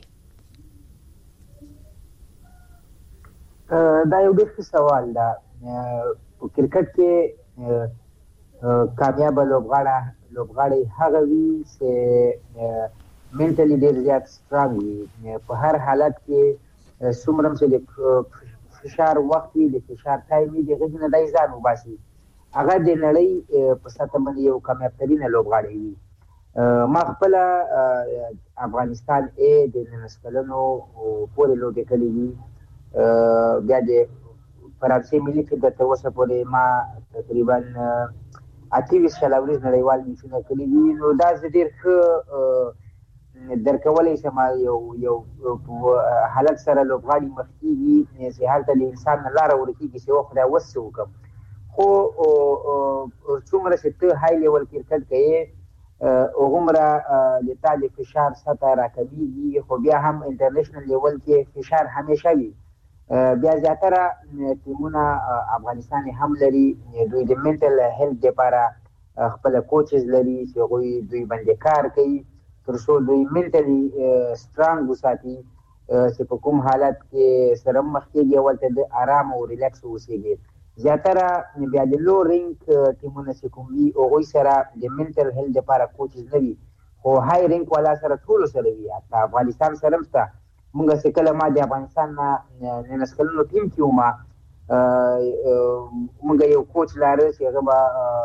دا یو ډېر سوال ده. کرکټ کې کامیاب لوبغاړي هغه وي چې منټلی ډېر زیات سترونګ وي په هر حالت کې څومره چې د فشار وخت وي د فشار ټایم وي دغه نه دای ځان وباسي هغه د نړۍ په سطح باندې یو کامیاب ترين لوبغاړی وي. ما خپل افغانستان د نسکلونو پورې لوبې کړې دي بیا د فرانسې ملي کې د توسه پورې ما تقریبا 28 شلاوريز نړیوال میچونه کړي دي نو دا ډېر ښه درکولای شم یو حالت سره لوبغاړي مخکېږي چې هلته د انسان نه لاره ورکېږي چې خدای وس وکړم خو څومره چې ته های لیول کرکټ کوې هغومره د تا د فشار سطح راکمیږي خو بیا هم انټرنیشنل لیول کې فشار همیشه وي بیا زیاتره ټیمونه افغانستان هم لري دوی د منټل هیلث لپاره خپل کوچز لري چې دوی باندې کار کوي تر څو دوی منټلی سترانګ وساتي چې په کوم حالت کې سره مخ کېږي ولته د آرام او ریلیکس اوسېږي زیاتره بیا د لو رینک ټیمونه چې کوم وي هغوی سره د منټل هیلث لپاره کوچز نه وي خو های رینک والا سره ټولو سره وي حتی افغانستان سره هم شته مونږ چې کله ما د افغانستان نه 19 کلونو ټیم کې وم مونږ یو کوچ لاره چې هغه به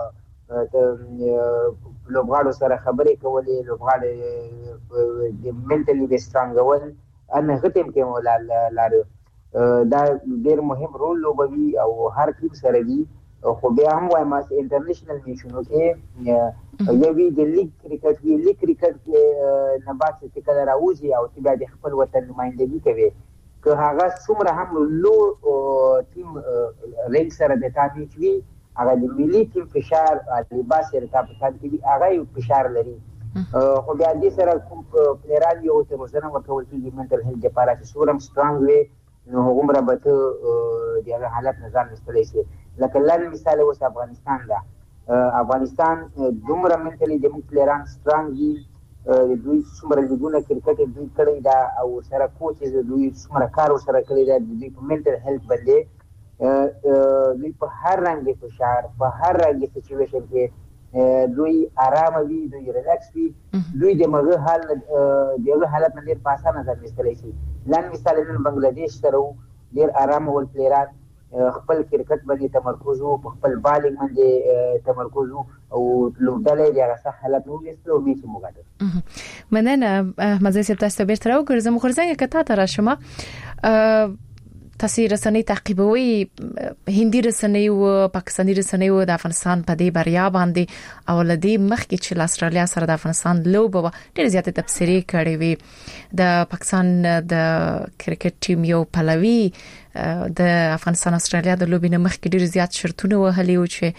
لوبغاړو سره خبرې کولې لوبغاړي د منټلی د سترانګول ان هغه ټیم کې مولا لاره دا ډېر مهم رول لوبوي او هر ټیم سره وي خو بیا هم وایم چې انټرنیشنل میشنو کې یو وی د لیګ کرکټ کې نه بعد چې کله راوځي او چې بیا د خپل وطن نمائندګي کوي که هغه څومره هم لو ټیم رینک سره د تابع وي هغه د ملي ټیم فشار لباس سره کاپټان کې هغه یو فشار لري خو بیا دې سره کوم پلیران یو ته روزنه ورکول کېږي منټل هیلث لپاره چې سورم سترانګ وي نو هغومره به ته د هغه حالت نه ځان ایستلی شي لکه لن مثال اوس افغانستان ده افغانستان دومره منټلی زموږ پلیران سترانګ دي دوی څومره لیګونه کرکټ دوی کړی ده او سره کوچز دوی څومره کار ورسره کړی ده دوی په منټل هیلث باندې دوی په هر رنګ فشار په هر رنګ سچویشن کې دوی آرام وي دوی ریلیکس وي دوی د مغه حالت نه ډېر په اسانه ځان ایستلی شي لن مثال نن بنګلادیش سره ډېر آرام ول پلیران خپل کرکټ باندې تمرکز وو په خپل بالینګ باندې تمرکز وو او لوبډلې د هغه څه حالت نو وستلو میچ موګاده مننه احمد زیات تاسو به تر وګرځم خو څنګه کته تر شمه تاسو رسنۍ تعقیبوي هندي رسنۍ او پاکستاني رسنۍ او د افغانستان په دې بریا باندې او لدی مخکې چې استرالیا سره د افغانستان لوبه ډېر زیاته تبصرې کړې وي د پاکستان د کرکټ ټیم یو پلوي د افغانستان استرالیا د لوبې نه مخکې ډېر زیات شرطونه وهلي او چې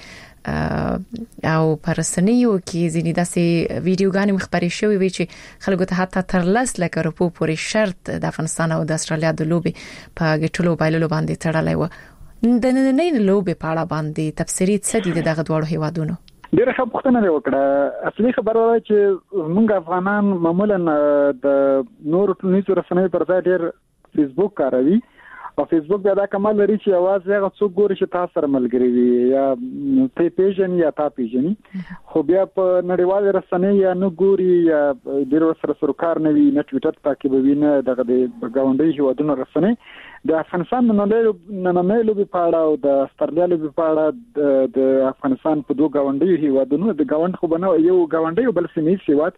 او پرسنیو کې ځینې داسې ویډیوګانې مخبري شوې وي چې خلکو ته حتی تر 10 لک روپو پورې شرط د افغانستان او د استرالیا د لوبې په ګټلو بایللو باندې تړلای و د نن لوبې په اړه باندې تفسیري څه دي دغه دواړو هیوادونو ډیره ښه پوښتنه وکړه اصلي خبره ده چې موږ افغانان معمولا د نور ټولنیزو رسنیو پر ځای ډیر فیسبوک کاروي او فیسبوک دا کمال لري چې आवाज هغه څوک ګوري چې تاسو سره ملګری وي یا ته پیژنې یا تا پیژنې خو بیا په نړیوال رسنۍ یا نو ګوري یا ډیر سره کار نه وي نه ټویټر تعقیبوي نه دغه د ګاونډي هیوادونو رسنۍ د افغانستان نننۍ لوبې په اړه او د استرالیا لوبې په اړه د افغانستان په دوه ګاونډي هیوادونو د ګاوند خو بنو یو ګاونډي بل سیمې هیواد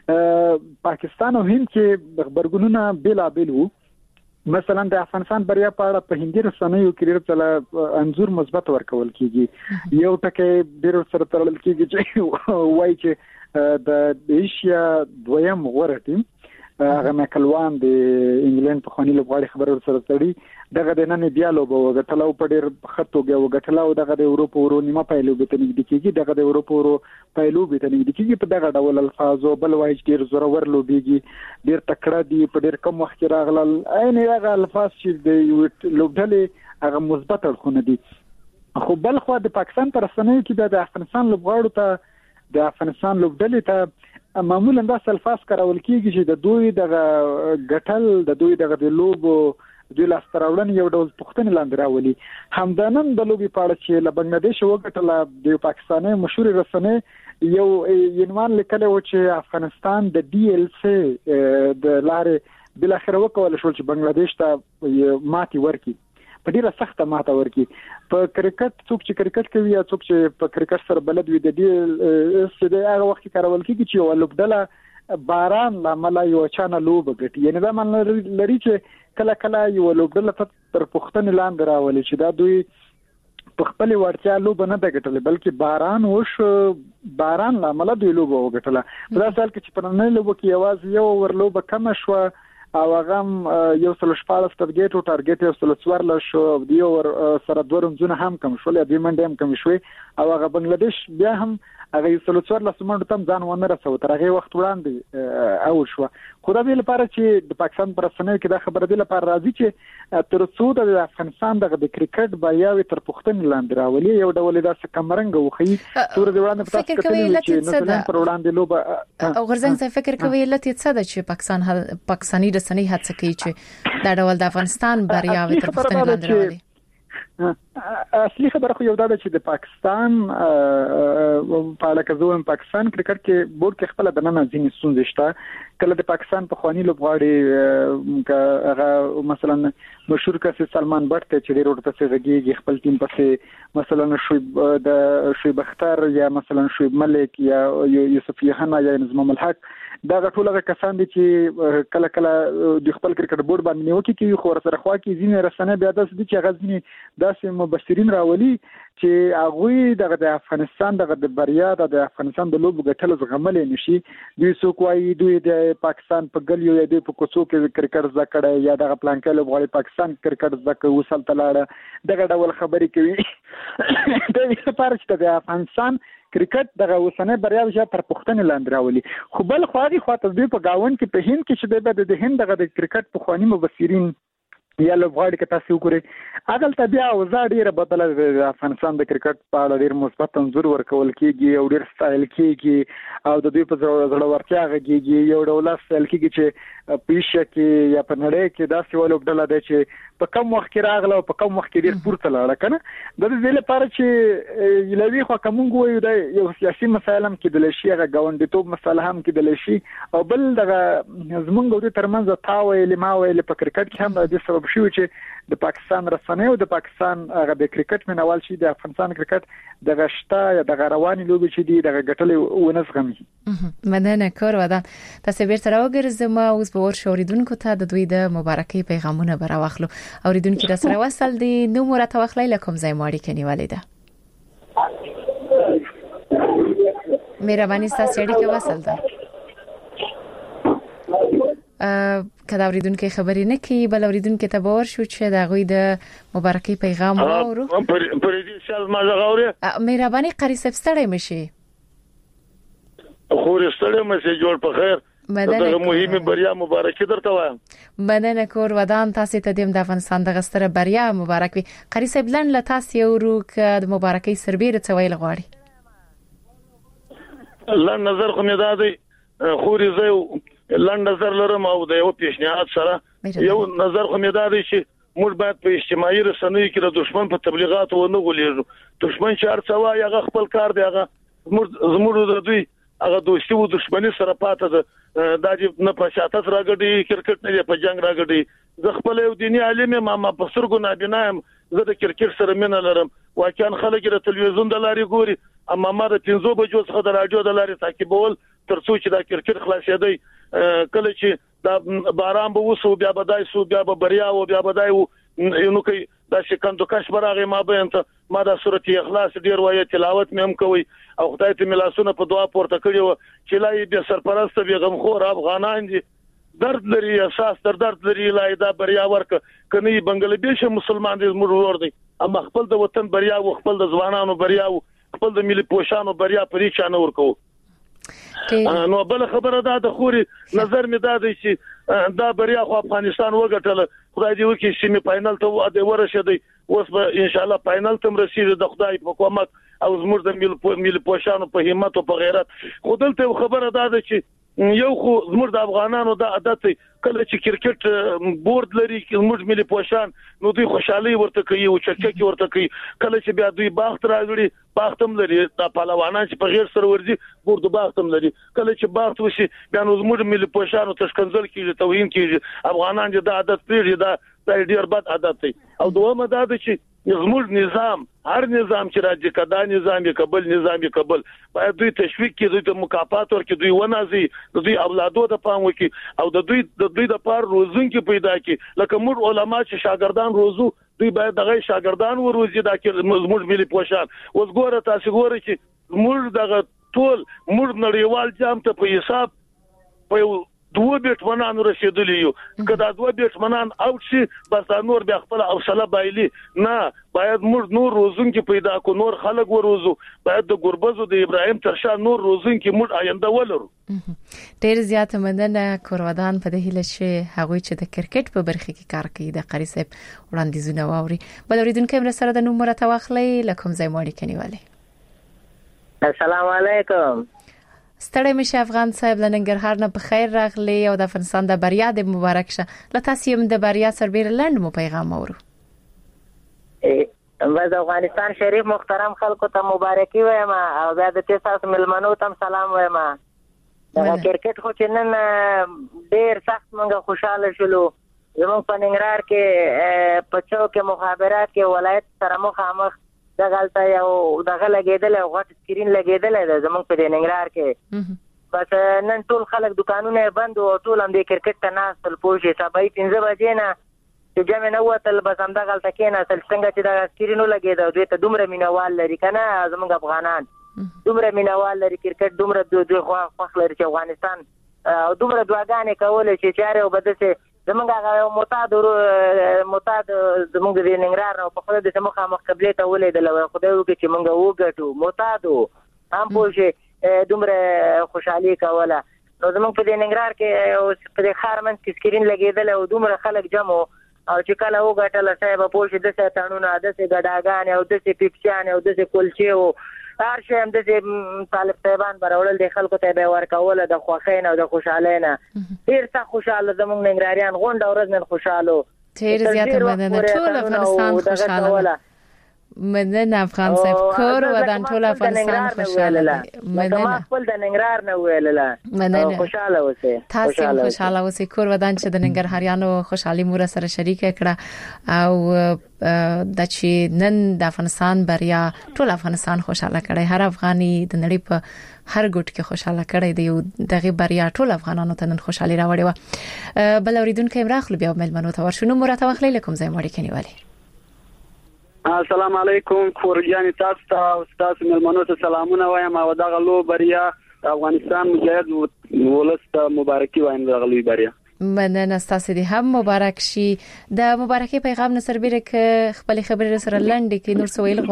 پاکستان او هند کې خبرګونونه بېلابېل وو مثلا د افغانستان بریا په اړه په هندي رسنیو کې ډېر څه انزور مثبت ورکول کیږي یو ټکی ډېر سره تړل کیږي چې وایي چې د ایشیا دویم غوره ټیم هغه مکلوان د انګلند په خونی لوبغاړي خبرو سره تړي دغه د نن بیا لوبه وګټلو په ډېر خطوګه وګټلو دغه د اروپا ورو نیمه پایلو به تنګ کیږي دغه د اروپا ورو پایلو به تنګ کیږي په دغه ډول الفاظو بل وایي ډېر زورور لوبيږي ډېر تکړه دي په ډېر کم وخت راغلل عین هغه الفاظ چې د لوبډلې هغه مثبت اړخونه دي خو بل خو د پاکستان پر رسنیو کې د افغانستان لوبغاړو ته د افغانستان لوبډلې ته معمولا دا الفاظ کارول کیږي چې د دوی دغه غټل د دوی دغه د لوبو دوی لاستراولن یو ډول پښتني لاندې راولي همدانن د لوبي پاړه چې له بنگلاديش وګټل د پاکستاني مشهور رسنۍ یو عنوان لیکلی و چې افغانستان د DLC د لارې بل اخر وکول شو چې بنگلاديش ته ماتي ورکي په ډیره سخته ماته ورکي په کرکټ څوک چې کرکټ کوي یا څوک چې په کرکټ سره بلد وي د دې چې د هغه وخت کارول کیږي چې یو لوبډله باران لامل یو چانه لوب غټي یعنی دا معنی لري چې کله کله یو لوبډله تر پښتنې لاندې راولي چې دا دوی په خپل ورتیا لوب نه د ګټل بلکې باران لامل د لوب وګټله په داسې حال کې چې په نن لوب کې یوازې یو ورلوب کم شو او هغه یو سل شپاله ټارګټ یو سل 14 شو دی ور سره دورمزونه هم کم شول د منډه هم کم شوي او هغه بنگلاديش بیا هم هغه یو سل 14 منډه تم ځان ونه رسو تر هغه وخت وړاندې او شو خو د لپاره چې د پاکستان پر سنوي کې دا خبره د لپاره راځي چې تر څو د افغانستان د کرکټ بایاوي تر پښتون لاندې راولي یو ډول داسې کمرنګ وخی تور دی وړاندې پتاس کتلې چې نن پر وړاندې لوبه او غرزنګ څه فکر کوي لته څه د چې پاکستاني رسنۍ هڅه کوي چې دا ډول د افغانستان بریاوي تر پښتون لاندې راولي اصلي خبره خو یو دا چې د پاکستان په لکه زوم پاکستان کرکټ کې بورډ کې خپل د نن ځینې ستونزې شته کله د پاکستان په خواني لوبغاړي هغه مثلا مشهور کس سلمان بټ چې ډېر ورته څنګه خپل ټیم پسې مثلا شعیب اختر یا مثلا شعیب ملک یا یوسف یحنا یا نظم الحق دا ټول کسان دي چې کله کله د خپل کرکټ بورډ باندې نیوکه کوي خو سره خوا کې ځینې رسنۍ بیا داسې دي چې غزنی داسې مبصرین راولي چې هغه د افغانستان د بریا د افغانستان د لوب غټل زغمل نشي دوی څوک وايي دوی د پاکستان په ګلیو یا د کوڅو کې کرکټ زکړه یا د پلان کې لوبغاړي پاکستان کرکټ زکه وصل تلاړه دغه ډول خبرې کوي د لپاره چې د افغانستان کرکټ دغه وسنه بریا چې تر پښتون لاندې راولي خو بل خواته دوی په گاون کې په هند کې چې د هند دغه کرکټ په خواني مبصرین یا لوبغاړي کې تاسو وګورئ اګل طبيعه او ډیره بدله د افغانستان د کرکټ په اړه ډیر مثبت انځور ورکول کیږي او ډیر سټایل کیږي او د دوی په زړه ورتیا غږیږي یو ډول سټایل کیږي چې پیشه کې یا په نړۍ کې داسې ولوبډله ده چې په کم وخت کې راغله او په کم وخت کې ډیر پورته لاړه کنه د دې لپاره چې لوي خو کوم وایو د یو سیاسي مسایل هم کې د لشي هغه غونډیتوب مسله هم کې د لشي او بل دغه زمونږ د ترمنځ تاویل ما ویل په کرکټ کې هم د سبب شو چې د پاکستان رسنۍ او د پاکستان هغه د کرکټ منوال شي د افغانستان کرکټ د غشتا یا د غرواني لوبي چې دی د غټلې ونسغمي مننه کور ودان تاسو بیرته راوګرځم اوس به ورشوریدونکو ته د دوی د مبارکي پیغامونه براوخلو اوریدونکو د سره وصل دي نو مرته وخلای لکم زای ماړي کنيواله ده مهرباني تاسو اړیکه وصل ده کله اوریدونکو خبرې نه کوي بل اوریدونکو ته باور شو چې دا غوي د مبارکي پیغام وورو پر دې شال ما زغاوره مهرباني قاری سبستړی مشي خو رستړی مشه جوړ په خیر دغه مهمه بریا مبارکي درته وایم مننه کور ودان تاسو ته د افغانستان د غستره بریا مبارک وي قاری سبلن له تاسو ورو ک د مبارکي سربېره څویل غواړي الله نظر خو مې دادې خوري زه لند نظر لرم او د یو پیشنهاد سره یو نظر خو مې دادې چې موږ باید په اجتماعي رسنیو کې د دشمن په تبلیغات و نه غولېږو دشمن چې ارڅوا هغه خپل کار دی هغه زموږ د دوی هغه دوستي او دشمنی سره پاته ده دا چې نه په شاتت راګړي کرکټ نه په جنگ راګړي زه خپل یو دینی عالم ما په سرګو نابینا زه د کرکټ سره مینه لرم واقعا خلک د تلویزیون د لارې ګوري اما ما د 5 بجو څخه د رادیو د لارې تعقیبول ترڅو چې دا کرکټ خلاصېدی کله چې دا باران به وسو بیا به دای سو بیا به بریا او بیا به دای نو کوي دا شکندو کش براغه ما به انت ما د سورته اخلاص ډیر وایي تلاوت مې هم کوي او خدای ته ملاسونه په دعا پورته کړیو چې لای به سرپرست به غمخور افغانان دي درد لري احساس درد لري لای دا بریا ورک کني بنگلاديش مسلمان دي مرور دي اما خپل د وطن بریا او خپل د ځوانانو بریا او خپل د ملي پوشانو بریا پرې چانه ورکو نو بل خبره ده د خوري نظر می ده چې دا بریا خو افغانستان وګټل خدای دې وکړي چې می فائنل ته د ورشدي اوس به ان شاء الله فائنل ته رسیدي د خدای په کومک او زموږ د ملي پوشانو په همت او په غیرت خودلته خبره ده چې یو خو زموږ د افغانانو د عادت کله چې کرکټ بورډ لري زموږ ملي پوشان نو دوی خوشحالي ورته کوي او چکچکی ورته کوي کله چې بیا دوی باغ راغړي باغتم لري د پهلوانان چې په غیر سره ورځي بورډ باغتم لري کله چې باغ وشي بیا نو زموږ ملي پوشانو تشکنځل کیږي توهین کیږي افغانان د عادت پیږي دا ډیر بد عادت دی او دومره دا چې زموږ نظام هر نظام چې راځي کدا نظام کابل نظام کابل باید دوی تشویق کړي دوی ته مکافات ورکړي دوی ونازي دوی اولادو ته پام وکړي او د دوی د پار روزونکو پیدا کړي لکه موږ علما چې شاګردان روزو دوی باید دغه شاګردان وروزي دا کې موږ ملي پوشان اوس ګوره تاسو ګوره چې موږ دغه ټول موږ نړیوال جام ته په حساب په 2 بیټمنان رسیدلی یو کدا 2 بیټمنان او چې بس نور بیا خپل حوصله بایلی نه باید موږ نور روزون کې پیدا کو نور خلک وروزو باید د ګربزو د ابراهیم ترشا نور روزون کې موږ آینده ولرو ډیر زیات مننه کورودان په دې هله چې هغه چې د کرکټ په برخه کې کار کوي د قاری صاحب وړاندیزونه واوري بل اوریدونکو هم سره د نومره توخلی لکم ځای ماړي کنيواله السلام علیکم ستړی مشه افغان صاحب لنګرهار نه په خیر راغلی او د افغانستان د بریا د مبارک شه له تاسو هم د بریا سربېر لند مو پیغام اورو د افغانستان شریف محترم خلکو ته مبارکي وایم او د تاسو ملمنو ته سلام وایم دا کرکټ خو چې نن ډېر سخت مونږه خوشاله شولو زموږ په ننګرهار کې په چوک مخابرات کې ولایت سره مخامخ دا غلطه یو دغه لګیدل او غټ سکرین لګیدل د زمونږ په ننګرهار کې بس نن ټول خلک دکانونه بند او ټول هم د کرکټ ته ناستل پوښي سبای 15 بجې نه چې جمع نه وتل بس هم دا غلطه کې نه تل څنګه چې دا سکرینو لګیدل دوی ته دومره مینوال لري کنه زمونږ افغانان دومره مینوال لري کرکټ دومره دوی خوښ لري چې افغانستان او دومره دعاګانې کول چې چاره وبدسه زمونږه معتاد زمونږ د ننګرهار او په خپل د سمخه مقابله ته ولیدل او خدای وکړي چې مونږ وګټو معتادو هم پوښي دومره خوشحالي کوله نو زمونږ په ننګرهار کې په خارمن کې سکرین لګیدل او دومره خلک جمع او چې کله وګټل صاحب پوښي د ستانونو د ګډاګان او د پیپسیان او د کلچې او هر شي هم د طالب صاحبان برول د خلکو ته به ورکول د خوښین او د خوشالینه ډیر څه خوشاله زمونږ ننګراریان غونډه ورځ نن خوشاله ډیر زیاته مننه ټول افغانستان خوشاله مننه افغان صاحب کور ودان ټول افغانستان خوشاله مننه خپل د ننګرهار نه ویلله مننه خوشاله اوسئ تاسو خوشاله اوسئ کور ودان چې د ننګرهاریانو خوشحالي مور سره شریک کړه او د چې نن د افغانستان بریا ټول افغانستان خوشاله کړي هر افغاني د نړۍ په هر ګوټ کې خوشاله کړي دی دغه بریا ټول افغانانو ته نن خوشحالي راوړي و بل اوریدونکو امراخ بیا ملمنو ته ورشنو مرته وخلی لكم زي مړی کنيواله السلام علیکم کورجان تاسو ته او تاسو ملمنو ته سلامونه وایم او دغه لو بریا افغانستان مجاهد ولست مبارکي وایم دغه لوی بریا مننه تاسو دې هم مبارک شي د مبارکي پیغام نصر بیره ک خپل خبرې سره لنډ کې نور سویل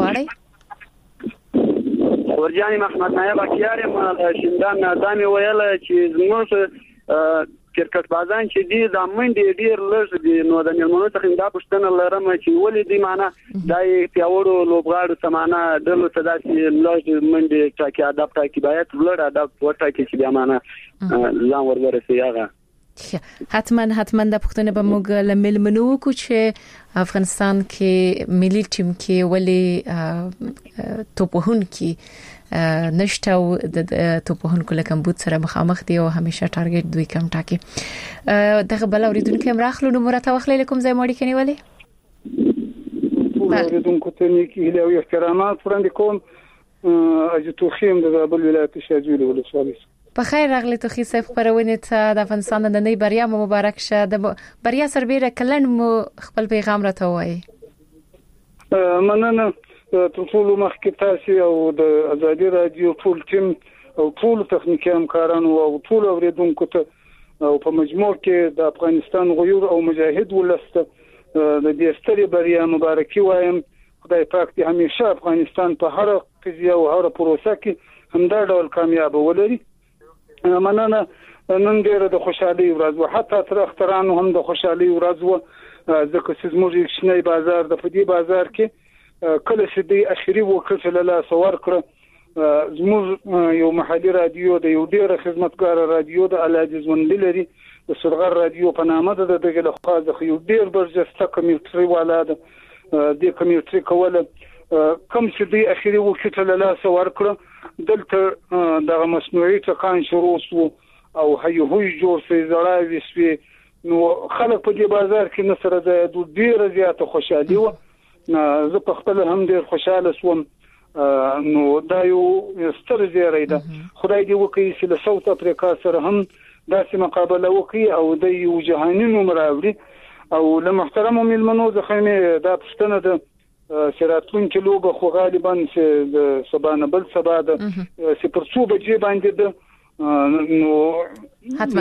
غواړي کورجان محمد نایب اکیار ما شیندان دامي ویل چې زموږ کرکټ بازان چې دي د منډي ډیر لږ دي نو د ملمنو څخه دا پښتنه لرم چې ولې دي معنا دای پیاوړو لوبغاړو سمانه دلته تداسي لږ منډي ټاکي ادب ټاکي باید ولر ادب ورټاکي چې بیا معنا ځان ورورسي هغه حتما د پښتنه به موږ لملمنو کو چې افغانستان کې ملي ټیم کې ولې توپهون کې نشته او د توپهون کله کمبود سره مخامخ دی او همیشه ټارګټ دوی کم ټاکي دغه بل اوریدونکو امراخلو نو مرته وخلی لكم زي مړی کنيواله اوریدونکو ته نیکی له احترامات وړاندې کوم اجي توخیم د بل ولایت شاجوله ولسوالۍ په خیر راغلی توخی صاحب خبرونه ته د افغانستان د نړۍ بریا مبارک شه د بریا سربېره کلن مو خپل پیغام راته وایي مننه ټول مخکې تاسو او د ازادي رادیو ټول ټیم او ټول تخنیکی همکارانو او ټول اوریدونکو ته او په مجموع کې د افغانستان غیور او مجاهد ولسته د دې ستړي بریا مبارکي وایم خدای پاک دې همیشه افغانستان په هر قضیه او هر پروسه کې همدا ډول کامیاب ولري مننه نن ډېر د خوشحالي ورځ و حتی تر اخترانو هم د خوشحالي ورځ و ځکه چې زموږ شنه بازار د فدی بازار کې کله چې د اخیری وکړه له سوار کړ زموږ یو محلي رادیو د یو ډېر خدمتګار رادیو د الاجز وندل لري د سرغر رادیو په نامه د دغه لخوا د یو ډېر برجسته کمیوټري والاده د کمیوټري کوله کوم چې د اخیری وکړه له سوار کړ دلته د مصنوعي تکان شروع شو او هيهوي جوړ شي زړاوي سوي نو خلک په دې بازار کې نصر د ډېر زیاته خوشالي و زه په خپل هم ډېر خوشاله شوم نو دا یو ستر زیری ده خدای دې وکړي چې له ساوث افریقا سره هم داسې مقابله وکړي او د یو جهاني نوم راوړي او له محترم ملمنو ځخه دا پښتنه ده شراتون کې لوبه خو غالبا د سبا نه بل سبا د سپرڅو بجې باندې د نو حتما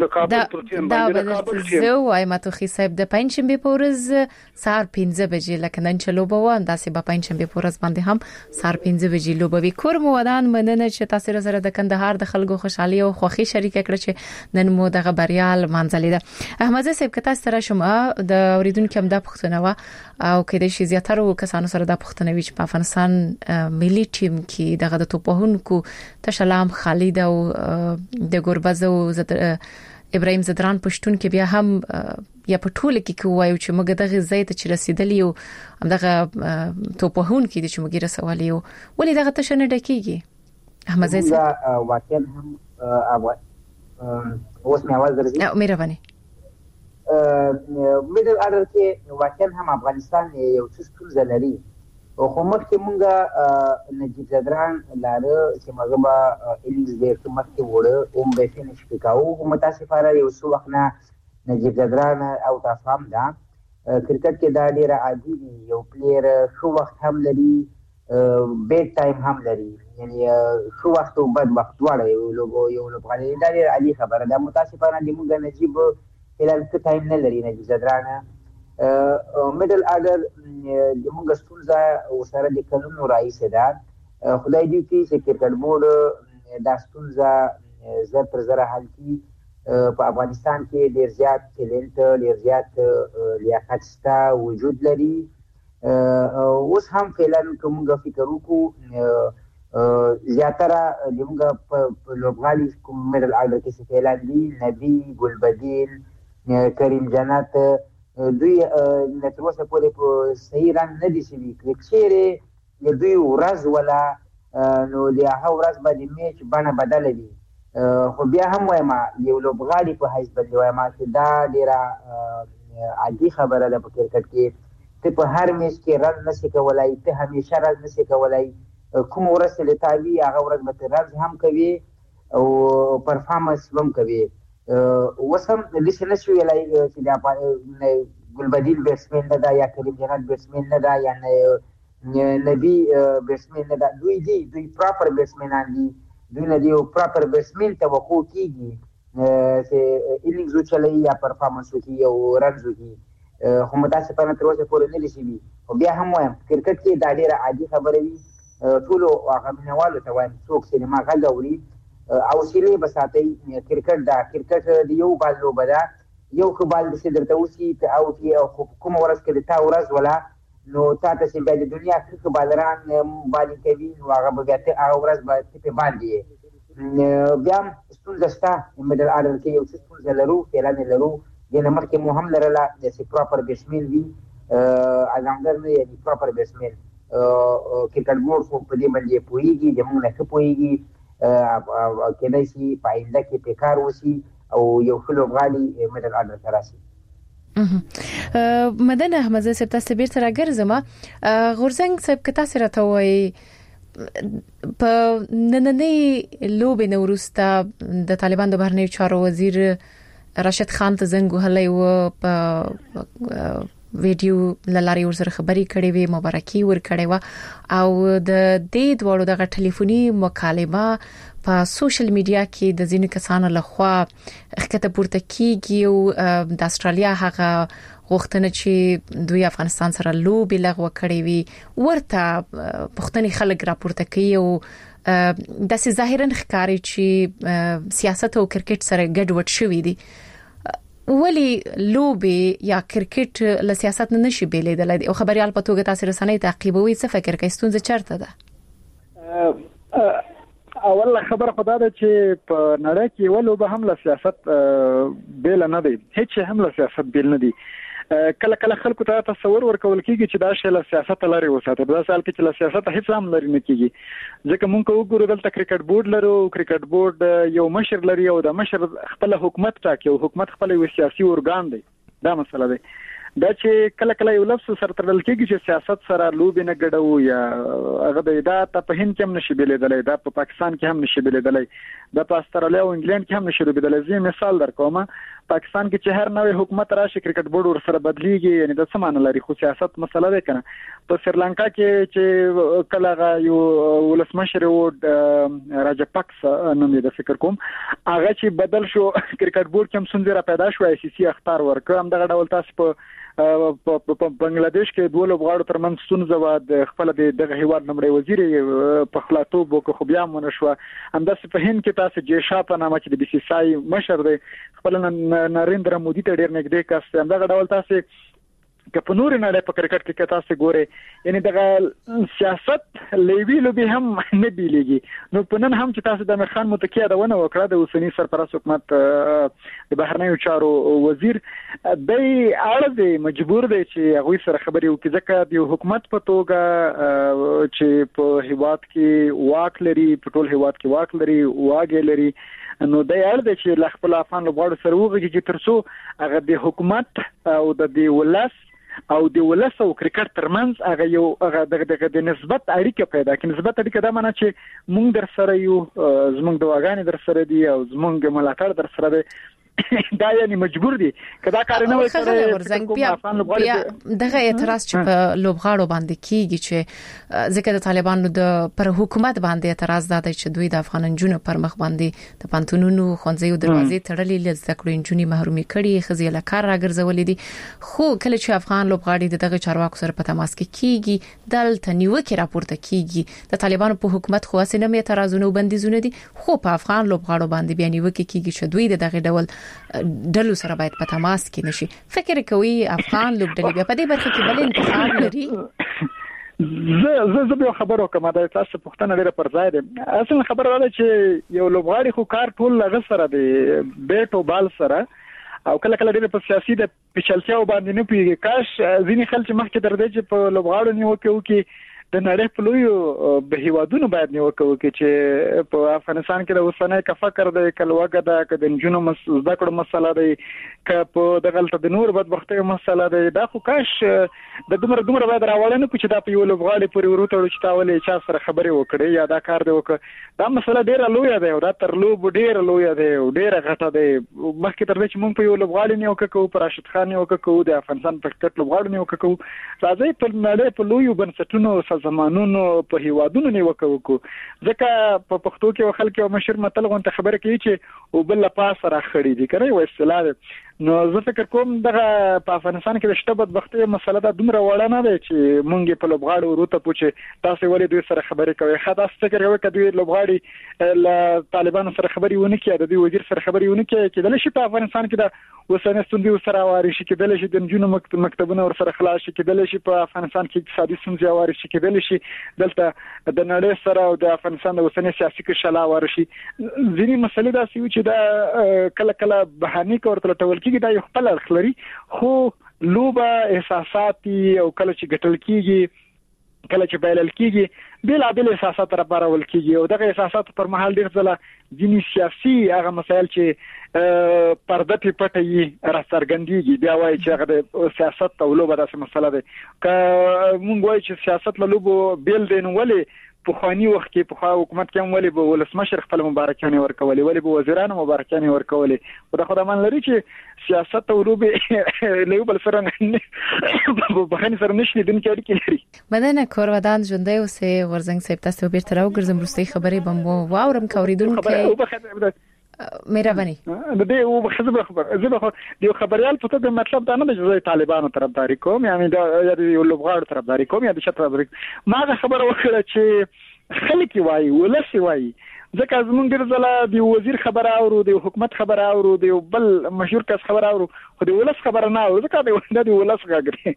دا زه وایم ته صاحب د پنځشنبه په ورځ سهار 5 بجې لکه نن چې لوبه و انداسې په پنځشنبه په ورځ باندې هم سهار 5 بجې لوبه وی کور مو ودان مننه چې تاسو سره د کندهار د خلکو خوشحالي او خوښي شریکه کړې چې نن مو دغه بریال منځلې ده. احمد صاحب که تاسو سره شوم د اوریدونکو هم د پښتنه و او کې د شي زیاتره کسانو سره د پښتنه وی چې په افغانستان ملي ټیم کې دغه د توپهونکو تشلام خالد او د ګوربز او ابراهيم زدران پښتون کې بیا هم یا په ټوله کې کوایو چې موږ دغه ځای ته چې رسیدلی او دغه توپهون کې د چې موږ رسولي او ولې دغه تشنه ډکیږي احمد زید واقعا هم اوس مې आवाज درځي مهرباني میډل اډر کې واقعا هم افغانستان یو څه ستونزه لري او خو مخکې مونږه نجیب زدران لاره چې مغبا انګلیس ډېر مخکې وړه او به فینش وکاو متاسفانه یو څو وخت نه نجیب زدران او تاسو هم دا کرکټ کې دا ډېر عادي دی یو پلیر شو وخت هم لري بیډ ټایم هم لري یعنی شو وخت او بد وخت دواړه یو لوبغاړي دا ډېر عادي خبره ده متاسفانه د مونږ نجیب هلال څه ټایم نه لري نجیب زدران میډل اډر د موږ ستونزه او سره د قانون رئیس ده خدای دې چې کرکټ بورډ دا ستونزه زر تر زر حل کړي په افغانستان کې ډېر زیات ټیلنټ ډېر زیات لیاقت شته وجود لري اوس هم فعلا کومه فکر وکړو زیاتره د موږ په لوبغالي کوم میډل اډر کې فعلا دي نبی ګلبدین کریم جنت دوی د تر اوسه پورې په صحیح رنګ نه دي شوي کچېرې د دوی ورځ ولا نو د هغه ورځ باندې میچ بڼه بدله وي خو بیا هم وایم یو لوبغاړي په حیث باندې وایم چې دا ډېره عادي خبره ده په کرکټ کې ته په هر میچ کې رن نشي کولای ته همیشه رن نشي کولای کوم ورځ چې لتاوي هغه ورځ به رن هم کوي او پرفارمنس هم کوي وسم لسه نشو ویلای چې دا ګلبدین بیټسمن نه دا یا کریم جنت بیټسمن نه دا یا نبی بیټسمن نه دا دوی پراپر بیټسمنان دي دوی نه دی پراپر بیټسمن توقع کیږي چې اننګز چلای یا پرفارمنس وکي او رنز وکي خو متاسفانه تر اوسه پورې نه لشي او بیا هم وایم کرکټ کې دا ډیره عادي خبره وي ټول هغه مینوالو ته وایم څوک چې ما غږ اوري او سیلې بساتي کرکټ د یو بال لوبه ده یو بال د درته اوسي ته او کوم ورځ کې تا ورځ ولا نو تاسو چې د دنیا کې بالران باندې کوي نو هغه به هغه ورځ باندې په باندې بیا ستونزه شته میډل اډر کې یو ستونزه لرو فعلان لرو د نمبر کې مهم لرله چې پراپر بیټسمن وي اګانګر نه یعنی پراپر بیټسمن کرکټ بورډ خو په دې باندې پوهیږي د موږ نه پوهیږي کله چې پاینده کې پکار وسی او یو خلو غالي میډل اډر تراسي مدن احمد صاحب تاسو به تر راګرځم غورزنګ صاحب کته سره ته وای په نننې لوبې نورستا د طالبان د بهرنیو چارو وزیر راشد خان ته زنګ وهلی و په ویډیو لاري ورسره خبري کړې وي مبارکي ور کړې و او د دې دوړو دغه ټلیفوني مکالمه په سوشل میډیا کې د ځینې کسانو لخوا خکته پورته کیږي او د استرالیا هغه غوښتنه چې دوی افغانستان سره لوبي لغوه کړې وي ورته پښتني خلک راپورته کوي او د سي ظاهرا ښکاری چې سیاست او کرکټ سره ګډوډ شوی دي ولی لوبي یا کرکټ له سیاست نه نشي بیلیدل او خبريال په توګه تاسو رسنۍ تعقیبوي څه فکر کوي ستونزه چرته ده اول خبره خدای ده چې په نړۍ کې ولو به هم له سیاست بیل نه دی هیڅ هم له سیاست بیل نه دی کله کله خلکو ته تصور ورکول کیږي چې دا شی له سیاست لري وساته په سال کې چې له سیاست هیڅ هم لري نه کیږي ځکه مونږ وګورو دلته کرکټ بورډ لرو کرکټ بورډ یو مشر لري او د مشر خپل حکومت ټاکي او حکومت خپل یو سیاسي ارګان دی دا مسله ده دا چې کله کله یو لفظ سره تړل کېږي چې سیاست سره لوب نه ګډو یا هغه د ته په هند کې هم نشي بلیدلای، دا په پاکستان کې هم نشي بلیدلای، دا په استرالیا او انګلند کې هم نشي بلیدلای. زه مثال درکوم، پاکستان کې چې هر نوې حکومت راشي کرکټ بورډ ور سره بدلیږي، یعنی د څه معنی لري؟ خو سیاست مسله ده کنه. په سریلانکا کې چې کله یو ولسمشر و راجپاکس نوم یې د فکر کوم، هغه چې بدل شو کرکټ بورډ کې هم څنګه را پیدا شو، ICC اختار ورکړ. هم دغه ډول تاسو په بنگلاديش کې دوه لوبغاړو ترمنځ ستونزه و، د خپل دغه هیواد نمبر وزیر په خلاطوب وکړو خو بیا مونږ شو. همداسې په هند کې تاسو جیشا په نامه چې د BCCI مشر دی خپل نریندرا مودي ته ډیر نږدې کس، هم دغه ډول تاسو که په نور نه په کرکټ کې تاسو ګوري، یعنی دغه سیاست لیوی لوبي هم نه بیلېږي. نو په نن هم چې تاسو د امیر خان متکیه دا ونه وکړه، د اوسنی سرپرست حکومت د بهرنیو چارو وزیر دی اړه مجبور دی چې هغه سره خبرې وکړي، ځکه د حکومت په توګه چې په هیواد کې واک لري، په ټول هیواد کې واک لري، واګي لري، نو د اړ د چې افغان لوبغاړو سره وګړي چې ترڅو هغه د حکومت او د ولس او د ولس او کرکټ ترمنځ هغه یو هغه د نسبت اړیکه پیدا کړي. نسبت اړیکه دا معنی چې مونږ در سره یو، زمونږ دواګانې در سره دي او زمونږ ملاتړ در سره دی. دا یعنی مجبور دي کدا کار نه وي سره بیا دغه اعتراض چې په لوبغاړو باندې کیږي چې ځکه د طالبانو د پر حکومت باندې اعتراض ده چې دوی د افغان جنونو پر مخ باندې د پانتونونو خونځیو دروازې تړلې، لږ ذکر جنونی محرومي کړي، خزیله کار راګرځولې دي. خو کله چې افغان لوبغاړي دغه چارواکو سره په تماس کې کیږي، دلته نیوکه راپورته کیږي د طالبانو په حکومت خو اسنه مې اعتراضونه وبندیزونه دي، خو په افغان لوبغاړو باندې بیا نیوکه کیږي چې دوی دغه ډول ډلو سره باید په تماس کې نشي. فکر کوي افغان لوبډلې بیا په دې برخه کې بل انتخاب لري؟ زه به خبرو کوم دا تاسو پوښتنه لري پر ځای ده. اصل خبره ده چې یو لوبغاړي خو کار ټول لغه سره دی، بیت او بال سره، او کله کله ډېر په سیاسي د پېچلتیا باندې نه پیږي. کاش ځینې خلک مخکې درځي چې په لوبغاړو نیوکه وکړي، د نړۍ په لویو به هیوادونو باید نیوکه وکړي چې په افغانستان کې د اوسنۍ کا فکر د کلوګه د کډن جنو زده کړو مسله دی، که په دغلت د نور بدبختۍ مسله دی. دا خو کاش د دومره باید راوړل نه چې دا په یو لوبغاړي پورې ورته چې تاولې چا سره خبرې وکړي یا دا کار دی وکړه. دا مسله ډیره لویه ده او دا تر لوب ډیره لویه ده او ډیره غټه ده. مخکې تر دې چې موږ په یو لوبغاړي نیوکه کوو، پر راشد خان نیوکه کوو، د افغانستان په کرکټ لوبغاړو نیوکه کوو، راځي په نړۍ په لویو بنسټونو زمانونو په هیوادونو نیوکه وکړو. ځکه په پښتو کې خلک یو مشر متل غونډه خبره کوي چې او بل پاس را خړې دي کنه، یو اصطلاح ده. نو زه فکر کوم دغه په افغانستان کې د شته بدبختۍ مسله دا دومره وړه نه ده چې مونږ په لوبغاړو وروته پوښي تاسو ولې دوی سره خبرې کوي. خاص فکر کوي چې دوی لوبغاړي له طالبانو سره خبرې ونه کړي، د دوی وزیر سره خبرې ونه کړي، کېدل شي په افغانستان کې د وسنه ستوندې سره واري شي، کېدل شي د جنونو مکتبونه ور سره خلاص شي، کېدل شي په افغانستان کې اقتصادي ستونزې واري شي، کېدل شي دلته د نړۍ سره او د افغانستان د وسنه سیاسي کې شلا واري شي. ځینې مسلې دا سوي چې دا کله کله بهاني کورته ټول کېږي، دا یو خپل اړخ لري، خو لوبه احساساتي او کله چې ګټل کېږي، کله چې بایلل کېږي، بل احساسات را بارول کېږي او دغه احساسات پر مهال ډیر ځله ځینې سیاسي هغه مسایل چې پرده په پټي را څرګندېږي، بیا وایي چې هغه د سیاست او لوبه داسې مسله ده. که مونږ وایو چې سیاست له لوبو بیل دی، نو ولې په خواني وخت کې په حکومت کې هم ولې به ولسمشر خپل مبارکانه ورکولې، ولې به وزیرانو مبارکانه ورکولې؟ خدا من لري چې سیاست او لوبه له بل سره نه بخنه سره نشي دن کې اړیکې لري. بدنه کور ودان ژوندۍ اوسه ورزنګ سیب تاسو بیرته راوګرځم وروستي خبرې بمو واورم کوریدونکو مهرباني د دې او بخزه خبر زه د خبريال په توګه مطلب دا نه دی چې طالبانو طرفداري کوم، یعنی د لوبغاړو طرفداري کوم یا د شت طرفداري. ما دا خبره وکړه چې خلک وایي ولس وایي، ځکه زمونږ ډېر ځله د وزیر خبره اورو، د حکومت خبره اورو، د بل مشهور کس خبره اورو، خو د ولس خبره نه اورو، ځکه د ولس غږ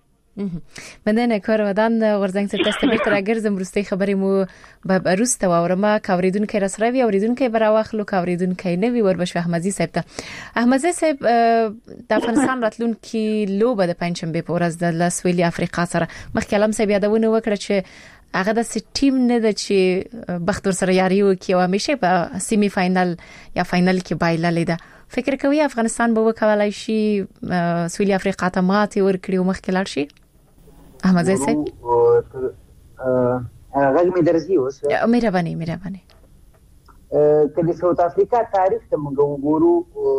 بدنه کار ودان ورزنګ سره تاسو بیرته راګرځم وروستي خبرې مو به روسته واورم. کوریدونکو رسروي اوریدونکو براوخلو کوریدونکو نوی وربش احمدزي صاحب ته. احمدزي صاحب د افغانستان راتلونکي لوبه د پنځشنبه په ورځ د سویلي افریقا سره مخکلم صاحب یادونه وکړه چې هغه د ټیم نه د چې بختور سره یاري وکي او همیشه په سیمی فائنل یا فائنل کې بایللې ده. فکر کوي افغانستان به وکولای شي سویلي افریقا ته ماتې ورکړي او مخکې لاړ شي؟ احمد زئی صاحب غږ مې درځي اوس؟ مهرباني که د ساوث افریقا تاریخ ته موږ وګورو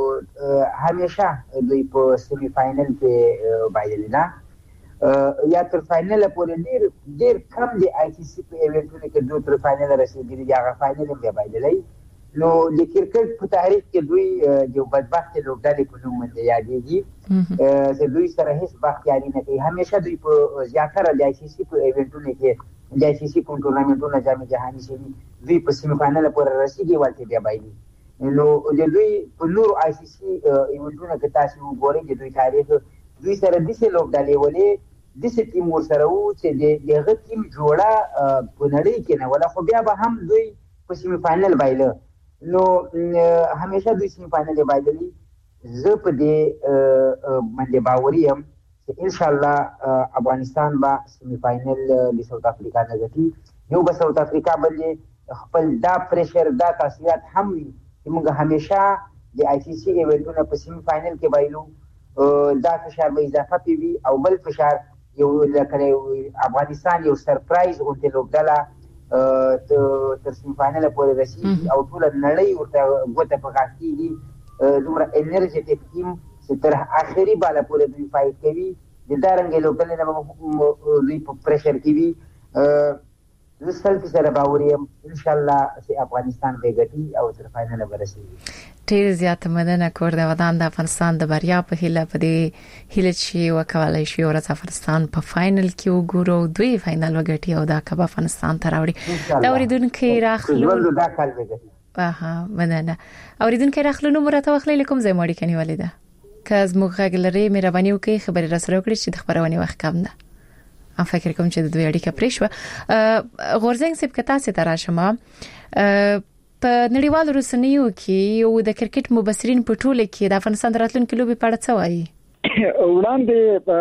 همیشه دوی په سیمی فاینل کې بایللي ده یا تر فاینل پورې ډېر کم د آی سی سی په ایونټونو کې دوی تر فاینل رسېدلي دي، هغه فاینل هم بیا بایللی. نو د کرکټ په تاریخ کې دوی یو بدبختې لوبډلې په نوم باندې یادېږي چې دوی سره هیڅ بختیاري نه کوي. همیشه دوی په زیاتره د آی سی سی په ایونټونو کې د آی سی سی کوم ټورنمنټونه جام جهاني شوي دوی په سیمی فاینل پورې رسېږي ولته بیا بایلي. نو د دوی په نورو آی سی سی ایونټونو کې تاسو وګورئ د دوی تاریخ دوی سره داسې لوبډلې ولې داسې ټیم ورسره وو چې د هغه ټیم جوړه په نړۍ کې نه وله، خو بیا به هم دوی په سیمی فاینل بایله. نو همیشه دوی سیمی فاینل بایللي. زه په دې باندې باوري یم چې انشاءالله افغانستان به سیمی فاینل د ساوث افریقا نه ګټي. یو به ساوث افریقا باندې خپل دا پریشر دا تاثیرات هم وي چې موږ همیشه د آی سی سی ایونټونه په سیمی فاینل کې بایلو، دا فشار به اضافه وي. او بل فشار یو لکه افغانستان یو سرپرایز غونډه لوبډله تر سیمی فاینل پورې رسېږي او ټول نړۍ ورته ګوته په غاښ کېږي. دومره انرژیټیک ټیم چې تر آخري باله پورې دوی فایټ کوي. د دارنګې لوبډلې نه دوی په پریشر کې وي. زه سلفي سره باوري یم انشاءالله چې افغانستان به ګټي او تر فاینل به رسېږي. ډېر زیات مننه کور د ودان د افغانستان د بریا په هیله په دې هیله چې وکولای شي ورځ افغانستان په فاینل کې وګورو، دوی فاینل وګټي او دا کبه افغانستان ته راوړي. دا اوریدونکو راخلو دا کال وګټي. مننه. اوریدونکو راخلو نو مرته وخلې کوم ځای مړی کني ولیدا که از موږ غلري مهرباني وکړي خبري را سره وکړي چې د خبرونه وخت کم ده. ام فکر کوم چې د دوی اړیکه پریښو. غورزنګ سپ کتا سي تراشمه په نړیوالو رسنیو کې یو د کرکټ مبصرین په ټوله کې د افغانستان راتلونکو لوبي په اړه څه وایي؟ وړاندې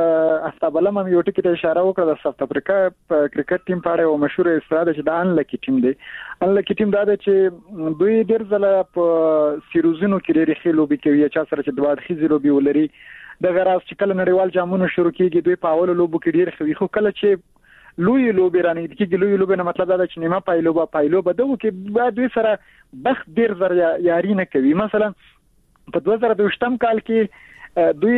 استابلم هم یو ټکی ته اشاره وکړه د ساوث افریقا کرکټ ټیم په اړه یو مشهور اصطلاح ده چې د انلکی ټیم دی. انلکی ټیم دا ده چې دوی ډېر ځله په سیریزونو کې ډېر ښه لوبي کوي، چا سره چې د واړخي لوبي ولري. د غراس چې کله نړیوال جامونو شروع کیږي دوی په اول لوبو کې ډېر ښه وي، خو کله چې لوی لوبي رانه کیږي لوی لوبي نه مطلب دا چې نیمه پایلوبه دغه کې دوی سره بخت ډېر زر یاري نه کوي. مثلا په 2022 کال کې دوی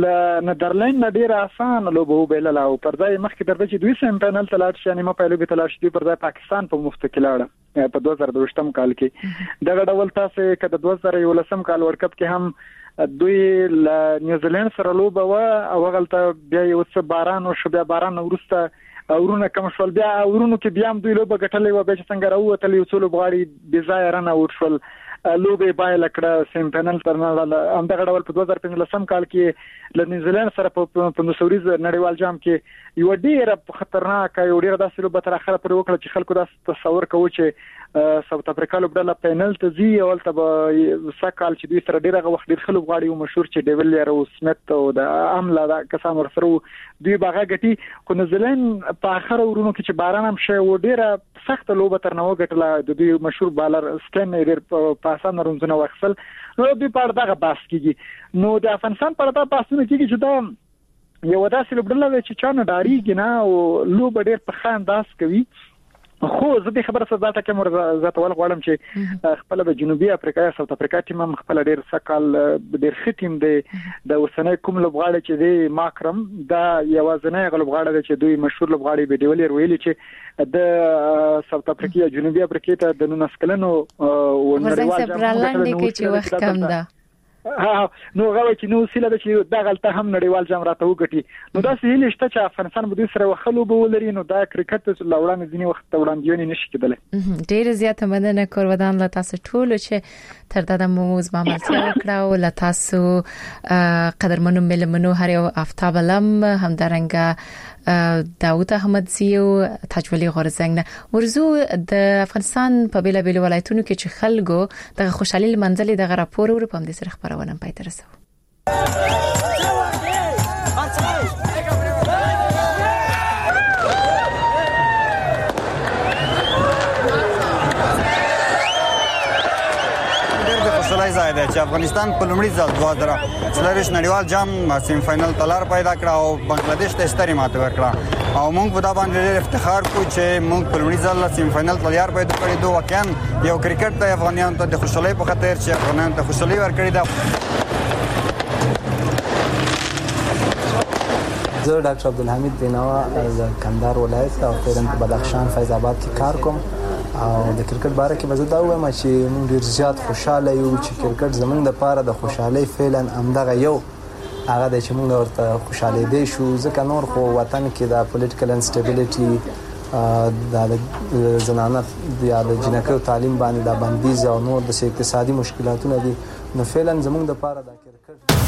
نېدرلند نه ډېر آسان لوبو وبېلل او پر ځای مخکې درته چې دوی سیم فاینل ته لاړ شي نیمه پایلوبه ته لاړ شي پر ځای پاکستان په مفت کې لاړ په 2022 کال کې. دغه ډول تاسو کده 2019 کال ورلد کپ کې هم دوی ل نیوزیلند سره لوبه و او غلطه بیا یو څه باران او شو بیا باران ورسته اورونه کم شول، بیا اورونو کې بیا هم دوی لوبه ګټلې و به څنګه راووتل یو څو لوبغاړي بي ځای رانه ورشول لوبه بایل کړه سیم فاینل ترنه هم دغه ډول په 2015 کال کې ل نیوزیلند سره په نوسوریز نړیوال جام کې یو ډیره خطرناک یو ډیره داسې لوبه تر اخره پورې وکړه چې خلکو دا تصور کوي چې ساوث افریقا لوبډله فاینل ته ځي او تل به سکهال چې دوی سره ډیره وخت ډیر خلک غواړي او مشهور چې ډیویلیر او سمیت او د عمله دا کسان ورسره دوی باغه غټي خو نیوزیلند په اخر ورونو کې چې باران هم شي و ډیره سخت لوبه تر نو غټله د دوی مشهور بالر سټن ډیر په اسانه رونځونه وکسل نو دوی په دغه باس کېږي. نو د افغانستان په اړه باسونه کېږي چې دا یو داسې لوبډله چې چا نه ډاریږي نه او لوب ډیر په خان داس کوي. خو زه د خبره سره ځاته کوم زاته ول غواړم چې خپل د جنوبي افریقا یا ساوث افریقا ټیم هم خپل ډیر سکهال ډیر ښه ټیم دی. د اوسنۍ کوم لوبغاړي چې دی ماکرم دا یوازنۍ لوبغاړی چې دوی مشهور لوبغاړي به ډیولر ویلي چې د ساوث افریقا یا جنوبي افریقا ته د 19 کلنو ونړیوال جام کې چې وخت کم ده نو غواړي چې نو سیله د چې دا غلطه هم نړیوال جام راته وګټي. نو دا سهیل شته چې افغانستان به سره وخلو به ولري نو دا کرکټ لوړان ځینی وخت وړاندېونه نشي کېدلی. ډېر زیاته مننه کور ودان له تاسو ټول چې تر دا د موز ماملتیا وکړه او له تاسو قدرمنو ملمنو هر یو افتاب لم هم درنګه داوود احمد زیو تجولی غورزنګ ورزو د افغانستان په بیل بیل ولایتونو کې چې خلکو د خوشحالي منځلې د غراپور ور په دې سره خبرونه پای تر رسو. ځای دی چې افغانستان په لومړي ځل 2023 نړیوال جام سیم فائنل تلار پیدا کړ او بنگلاديش ته ستري ماته ورکړه او موږ په دا باندې ډېر افتخار کوو چې موږ په لومړي ځل سیم فائنل تلار پیدا کړی دوه واقعا یو کرکټ ته افغانانو ته د خوشحالۍ په خاطر چې افغانانو ته خوشحالي ورکړي ده. زه ډاکټر عبدالحمید بینوا از کندهار ولایت او فعلا په بدخشان فیض آباد کې کار کوم او د کرکټ باره کې به زه دا وایم چې موږ ډیر زیات خوشاله یو چې کرکټ زموږ د پاره د خوشحالۍ فعلا همدغه یو هغه د چې موږ ورته خوشاله دي شو ځکه نور خو وطن کې د پولیټیکل انسټیبিলিټي د زنانه د جنکو تعلیم باندې د بندیز او نور د اقتصادي مشکلاتونه دي نو فعلا زموږ د پاره د کرکټ